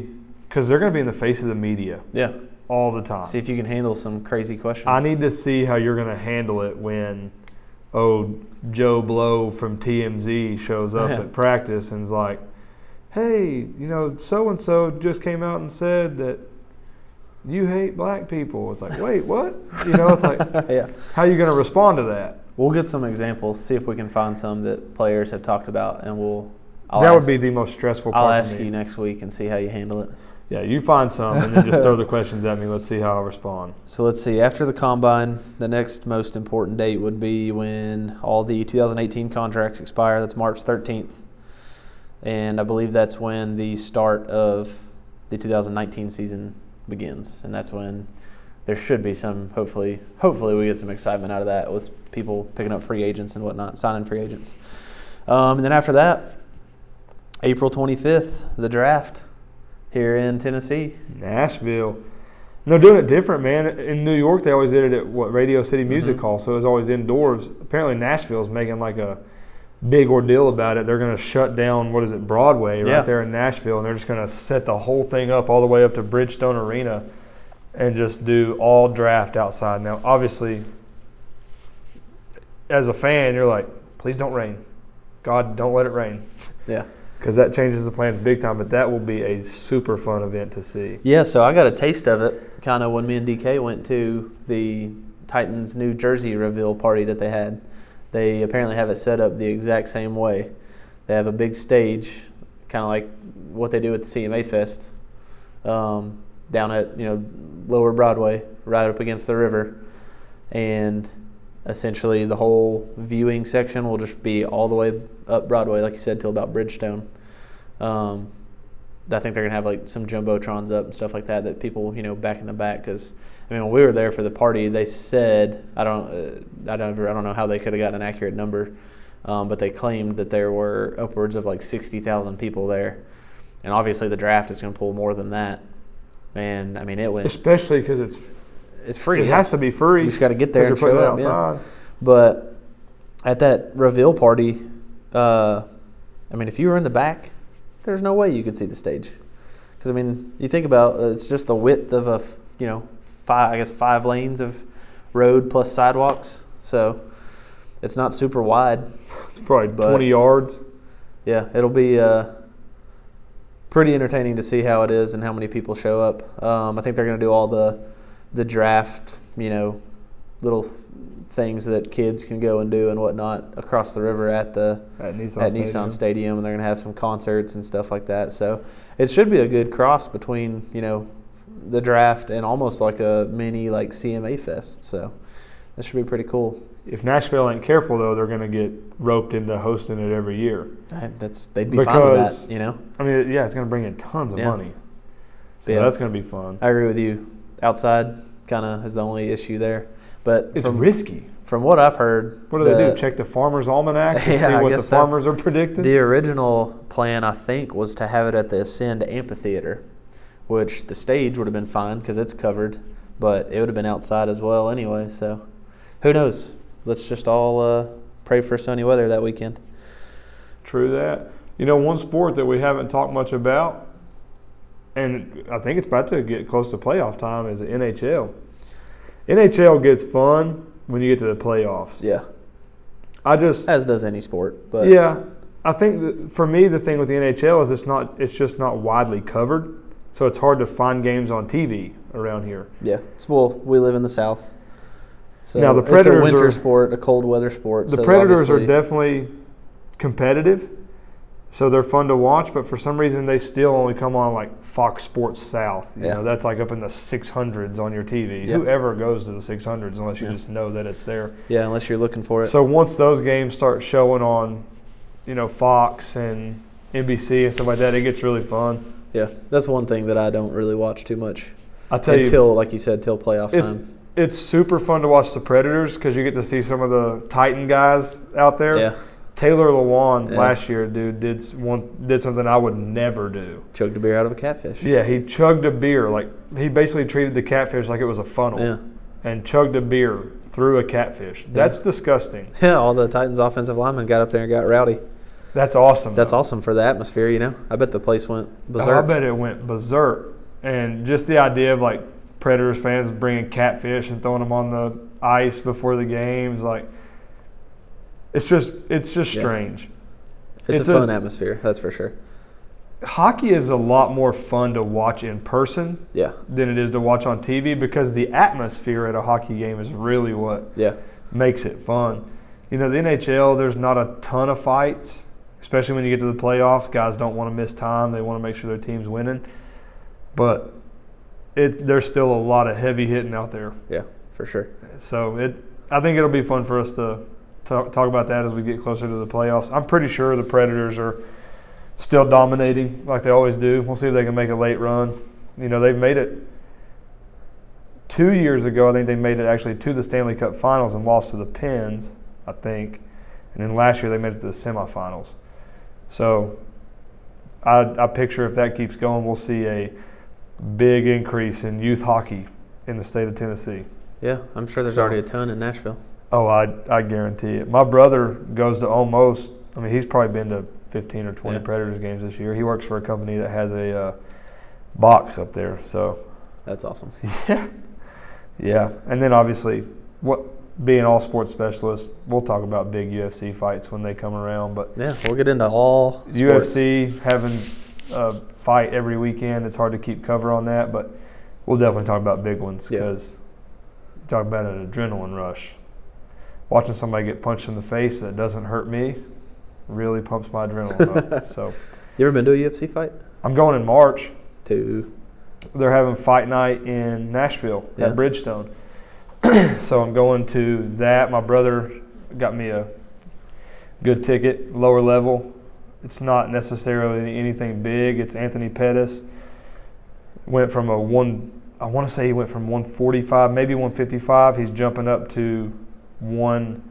because they're going to be in the face of the media Yeah. all the time. See if you can handle some crazy questions. I need to see how you're going to handle it when, oh, Joe Blow from T M Z shows up Yeah. at practice and is like, hey, you know, so-and-so just came out and said that you hate black people. It's like, wait, what? You know, it's like, yeah. how are you going to respond to that? We'll get some examples, see if we can find some that players have talked about, and we'll. I'll that ask, would be the most stressful part I'll ask for me. you next week and see how you handle it. Yeah, you find some and then just throw the questions at me. Let's see how I respond. So let's see. After the combine, the next most important date would be when all the two thousand eighteen contracts expire. That's March thirteenth. And I believe that's when the start of the two thousand nineteen season begins. And that's when there should be some, hopefully, hopefully we get some excitement out of that with people picking up free agents and whatnot, signing free agents. Um, and then after that, April twenty-fifth, the draft here in Tennessee. Nashville. And they're doing it different, man. In New York, they always did it at what Radio City Music Mm-hmm. Hall, so it was always indoors. Apparently, Nashville's making like a big ordeal about it. They're going to shut down, what is it, Broadway right Yeah. there in Nashville, and they're just going to set the whole thing up all the way up to Bridgestone Arena and just do all draft outside. Now, obviously, as a fan, you're like, please don't rain. God, don't let it rain. Yeah. Because that changes the plans big time, but that will be a super fun event to see. Yeah, so I got a taste of it kind of when me and D K went to the Titans New Jersey reveal party that they had. They apparently have it set up the exact same way. They have a big stage, kind of like what they do at the C M A Fest, um, down at, you know, Lower Broadway, right up against the river. And essentially the whole viewing section will just be all the way up Broadway, like you said, till about Bridgestone. Um, I think they're gonna have like some jumbotrons up and stuff like that that people, you know, back in the back. Because I mean, when we were there for the party, they said I don't, uh, I don't, I don't know how they could have gotten an accurate number, um, but they claimed that there were upwards of like sixty thousand people there, and obviously the draft is gonna pull more than that. And I mean, it went. Especially because it's It's free. It yeah. has to be free. You just got to get there and because you're show putting it up. outside. Yeah. But at that reveal party, uh, I mean, if you were in the back, there's no way you could see the stage. Because I mean, you think about uh, it's just the width of a, you know, five I guess five lanes of road plus sidewalks. So it's not super wide. It's probably But- twenty yards. Yeah, it'll be uh, pretty entertaining to see how it is and how many people show up. Um, I think they're going to do all the the draft, you know, little things that kids can go and do and whatnot across the river at the At Nissan at Stadium. Nissan Stadium, and they're going to have some concerts and stuff like that. So it should be a good cross between, you know, the draft and almost like a mini like C M A Fest. So that should be pretty cool. If Nashville ain't careful, though, they're going to get roped into hosting it every year. I- That's they'd be fine with Because- that, you know. I mean, yeah, it's going to bring in tons of Yeah. money. So Yeah. that's going to be fun. I agree with you. Outside kind of is the only issue there, but It's from, risky. from what I've heard, What do they the- do? Check the Farmer's Almanac and Yeah, see I what the guess so. farmers are predicting? The original plan, I think, was to have it at the Ascend Amphitheater, which the stage would have been fine because it's covered, but it would have been outside as well anyway. So who knows? Let's just all uh, pray for sunny weather that weekend. True that. You know, one sport that we haven't talked much about, and I think it's about to get close to playoff time, is the N H L. N H L gets fun when you get to the playoffs. Yeah, I just, as does any sport. But yeah, I think that for me the thing with the N H L is it's not, it's just not widely covered, so it's hard to find games on T V around here. yeah. It's, well, we live in the South. So Now, the it's a Predators winter are- sport, a cold weather sport. The so Predators are obviously- definitely competitive, so they're fun to watch, but for some reason they still only come on like Fox Sports South. You Yeah. know, that's like up in the six hundreds on your T V. Yeah. Whoever goes to the six hundreds unless you Yeah. just know that it's there. Yeah, unless you're looking for it. So once those games start showing on, you know, Fox and N B C and stuff like that, it gets really fun. Yeah, that's one thing that I don't really watch too much I tell you, until, like you said, till playoff it's time. it's super fun to watch the Predators because you get to see some of the Titan guys out there. Yeah, Taylor Lewan Yeah. last year, dude, did s- one did something I would never do. chugged a beer out of a catfish. Yeah, he chugged a beer like he basically treated the catfish like it was a funnel, Yeah. and chugged a beer through a catfish. That's disgusting. Yeah, all the Titans offensive linemen got up there and got rowdy. That's awesome. That's though. awesome for the atmosphere, you know. I bet the place went Oh, berserk. I bet it went berserk. And just the idea of like Predators fans bringing catfish and throwing them on the ice before the games, like it's just it's just Yeah. strange. It's, It's a fun a- atmosphere, that's for sure. Hockey is a lot more fun to watch in person Yeah. than it is to watch on T V because the atmosphere at a hockey game is really what Yeah. makes it fun. You know, the N H L, there's not a ton of fights, especially when you get to the playoffs. Guys don't want to miss time. They want to make sure their team's winning. But it there's still a lot of heavy hitting out there. Yeah, for sure. So it I think it'll be fun for us to talk, talk about that as we get closer to the playoffs. I'm pretty sure the Predators are still dominating like they always do. We'll see if they can make a late run. You know, they've made it two years ago. I think they made it actually to the Stanley Cup Finals and lost to the Pens, I think. And then last year they made it to the semifinals. So I, I picture if that keeps going, we'll see a big increase in youth hockey in the state of Tennessee. Yeah, I'm sure there's So- already a ton in Nashville. Oh, I I guarantee it. My brother goes to almost. I mean, he's probably been to fifteen or twenty Yeah. Predators games this year. He works for a company that has a uh, box up there. So That's awesome. yeah, yeah. And then obviously, what being all sports specialist, we'll talk about big U F C fights when they come around. But Yeah, we'll get into all U F sports. C having a fight every weekend, it's hard to keep cover on that. But we'll definitely talk about big ones Yeah. because talk about an adrenaline rush. Watching somebody get punched in the face that doesn't hurt me really pumps my adrenaline up. So You ever been to a U F C fight? I'm going in March. To They're having fight night in Nashville Yeah. at Bridgestone. So I'm going to that. My brother got me a good ticket, lower level. It's not necessarily anything big. It's Anthony Pettis. Went from a one, I want to say he went from one forty-five, maybe one fifty-five. He's jumping up to one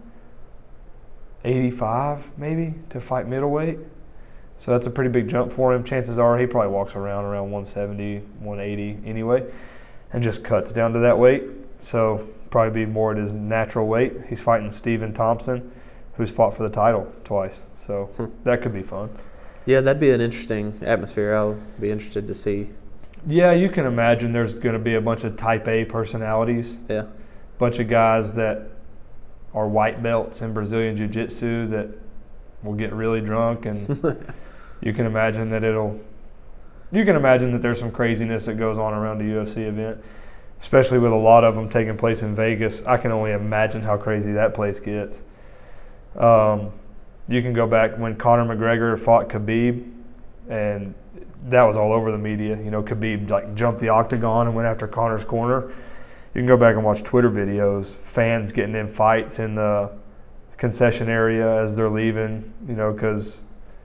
eighty-five, maybe, to fight middleweight. So that's a pretty big jump for him. Chances are he probably walks around around one seventy, one eighty anyway, and just cuts down to that weight. So probably be more at his natural weight. He's fighting Stephen Thompson, who's fought for the title twice. So Hmm. that could be fun. Yeah, that'd be an interesting atmosphere. I'll be interested to see. Yeah, you can imagine there's going to be a bunch of type A personalities, Yeah. bunch of guys that are white belts in Brazilian Jiu-Jitsu that will get really drunk, and you can imagine that it'll you can imagine that there's some craziness that goes on around a U F C event, especially with a lot of them taking place in Vegas. I can only imagine how crazy that place gets. Um, you can go back when Conor McGregor fought Khabib, and that was all over the media. You know, Khabib like jumped the octagon and went after Conor's corner. You can go back and watch Twitter videos, fans getting in fights in the concession area as they're leaving, you know, because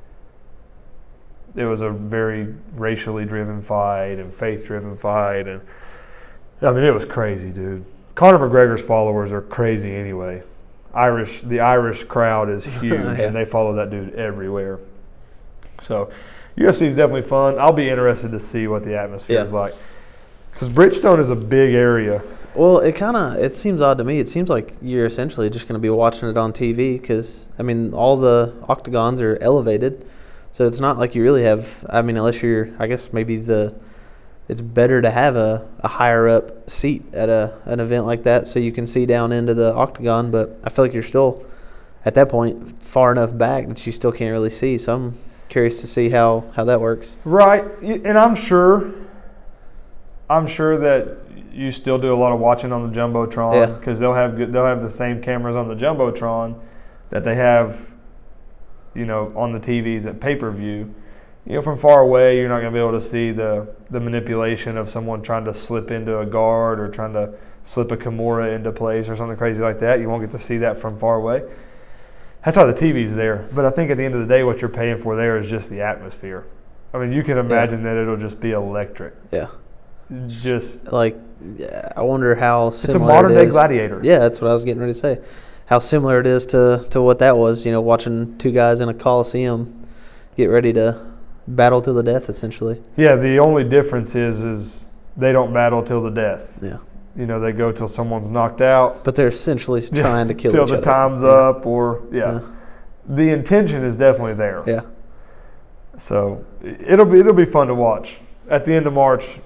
it was a very racially driven fight and faith driven fight. And I mean, it was crazy, dude. Conor McGregor's followers are crazy anyway. Irish, the Irish crowd is huge, Yeah. and they follow that dude everywhere. So U F C is definitely fun. I'll be interested to see what the atmosphere Yeah. is like. Because Bridgestone is a big area. Well, it kind of it seems odd to me. It seems like you're essentially just going to be watching it on T V because I mean all the octagons are elevated, so it's not like you really have. I mean, unless you're, I guess maybe the it's better to have a, a higher up seat at a an event like that so you can see down into the octagon. But I feel like you're still at that point far enough back that you still can't really see. So I'm curious to see how, how that works. Right, and I'm sure, I'm sure that you still do a lot of watching on the Yeah. jumbotron because they'll have good, they'll have the same cameras on the jumbotron that they have, you know, on the T Vs at pay-per-view. You know, from far away, you're not going to be able to see the the manipulation of someone trying to slip into a guard or trying to slip a Kimura into place or something crazy like that. You won't get to see that from far away. That's why the T V's there. But I think at the end of the day, what you're paying for there is just the atmosphere. I mean, you can imagine that it'll just be electric. Yeah. Just Like, yeah, I wonder how it's similar a modern it day is. gladiator. Yeah, that's what I was getting ready to say. How similar it is to, to what that was, you know, watching two guys in a coliseum get ready to battle to the death, essentially. Yeah, the only difference is is they don't battle till the death. Yeah. You know, they go till someone's knocked out. But they're essentially trying to kill till each the other. time's Yeah. up, or yeah. Yeah. The intention is definitely there. Yeah. So it'll be it'll be fun to watch. At the end of March,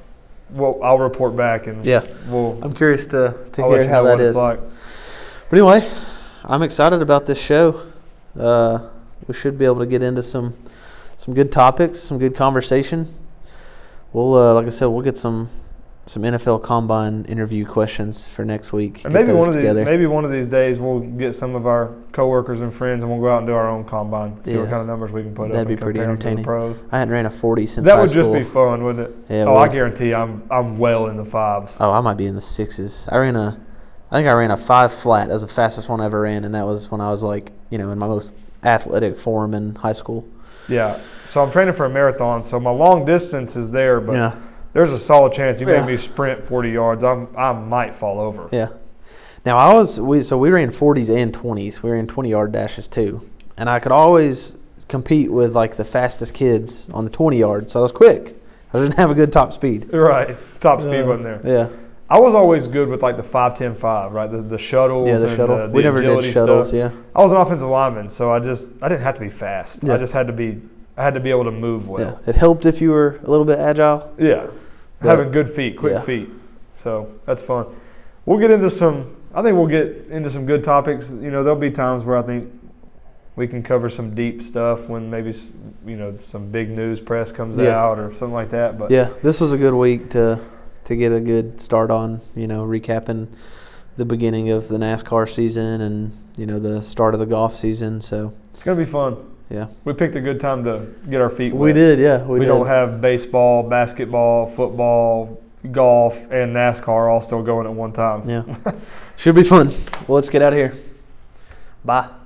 we'll, I'll report back and Yeah. we'll. I'm curious to, to I'll let hear you how know that what is. it's like. But anyway, I'm excited about this show. Uh, we should be able to get into some some good topics, some good conversation. We'll, uh, like I said, we'll get some some N F L Combine interview questions for next week. And Get maybe those one of together. these, maybe one of these days we'll get some of our coworkers and friends and we'll go out and do our own combine. See Yeah. what kind of numbers we can put That'd up be and pretty compare them to entertaining. the pros. I hadn't ran a forty since That high would just school. be fun, wouldn't it? Yeah, it oh, I would. guarantee I'm I'm well in the fives. Oh, I might be in the sixes. I ran a, I think I ran a five flat. That was the fastest one I ever ran, and that was when I was like, you know, in my most athletic form in high school. Yeah. So I'm training for a marathon, so my long distance is there, but Yeah. there's a solid chance you Yeah. make me sprint forty yards. I'm I might fall over. Yeah. Now I was we so we ran forties and twenties. We ran twenty yard dashes too, and I could always compete with like the fastest kids on the twenty yard. So I was quick. I didn't have a good top speed. Right. Top speed Uh, wasn't there. Yeah. I was always good with like the five ten five, right? The the shuttles Yeah, the and shuttle. the, the We never did agility shuttles, stuff. yeah. I was an offensive lineman, so I just I didn't have to be fast. Yeah. I just had to be I had to be able to move Yeah. well. It helped if you were a little bit agile. Yeah. But- Having good feet, quick yeah. feet. So that's fun. We'll get into some I think we'll get into some good topics. You know, there'll be times where I think we can cover some deep stuff when maybe you know some big news press comes Yeah. out or something like that. But Yeah, this was a good week to to get a good start on, you know, recapping the beginning of the NASCAR season and, you know, the start of the golf season. So, it's gonna be fun. yeah. We picked a good time to get our feet wet. We did, yeah. We, We, did. don't have baseball, basketball, football, golf, and NASCAR all still going at one time. Yeah. Should be fun. Well, let's get out of here. Bye.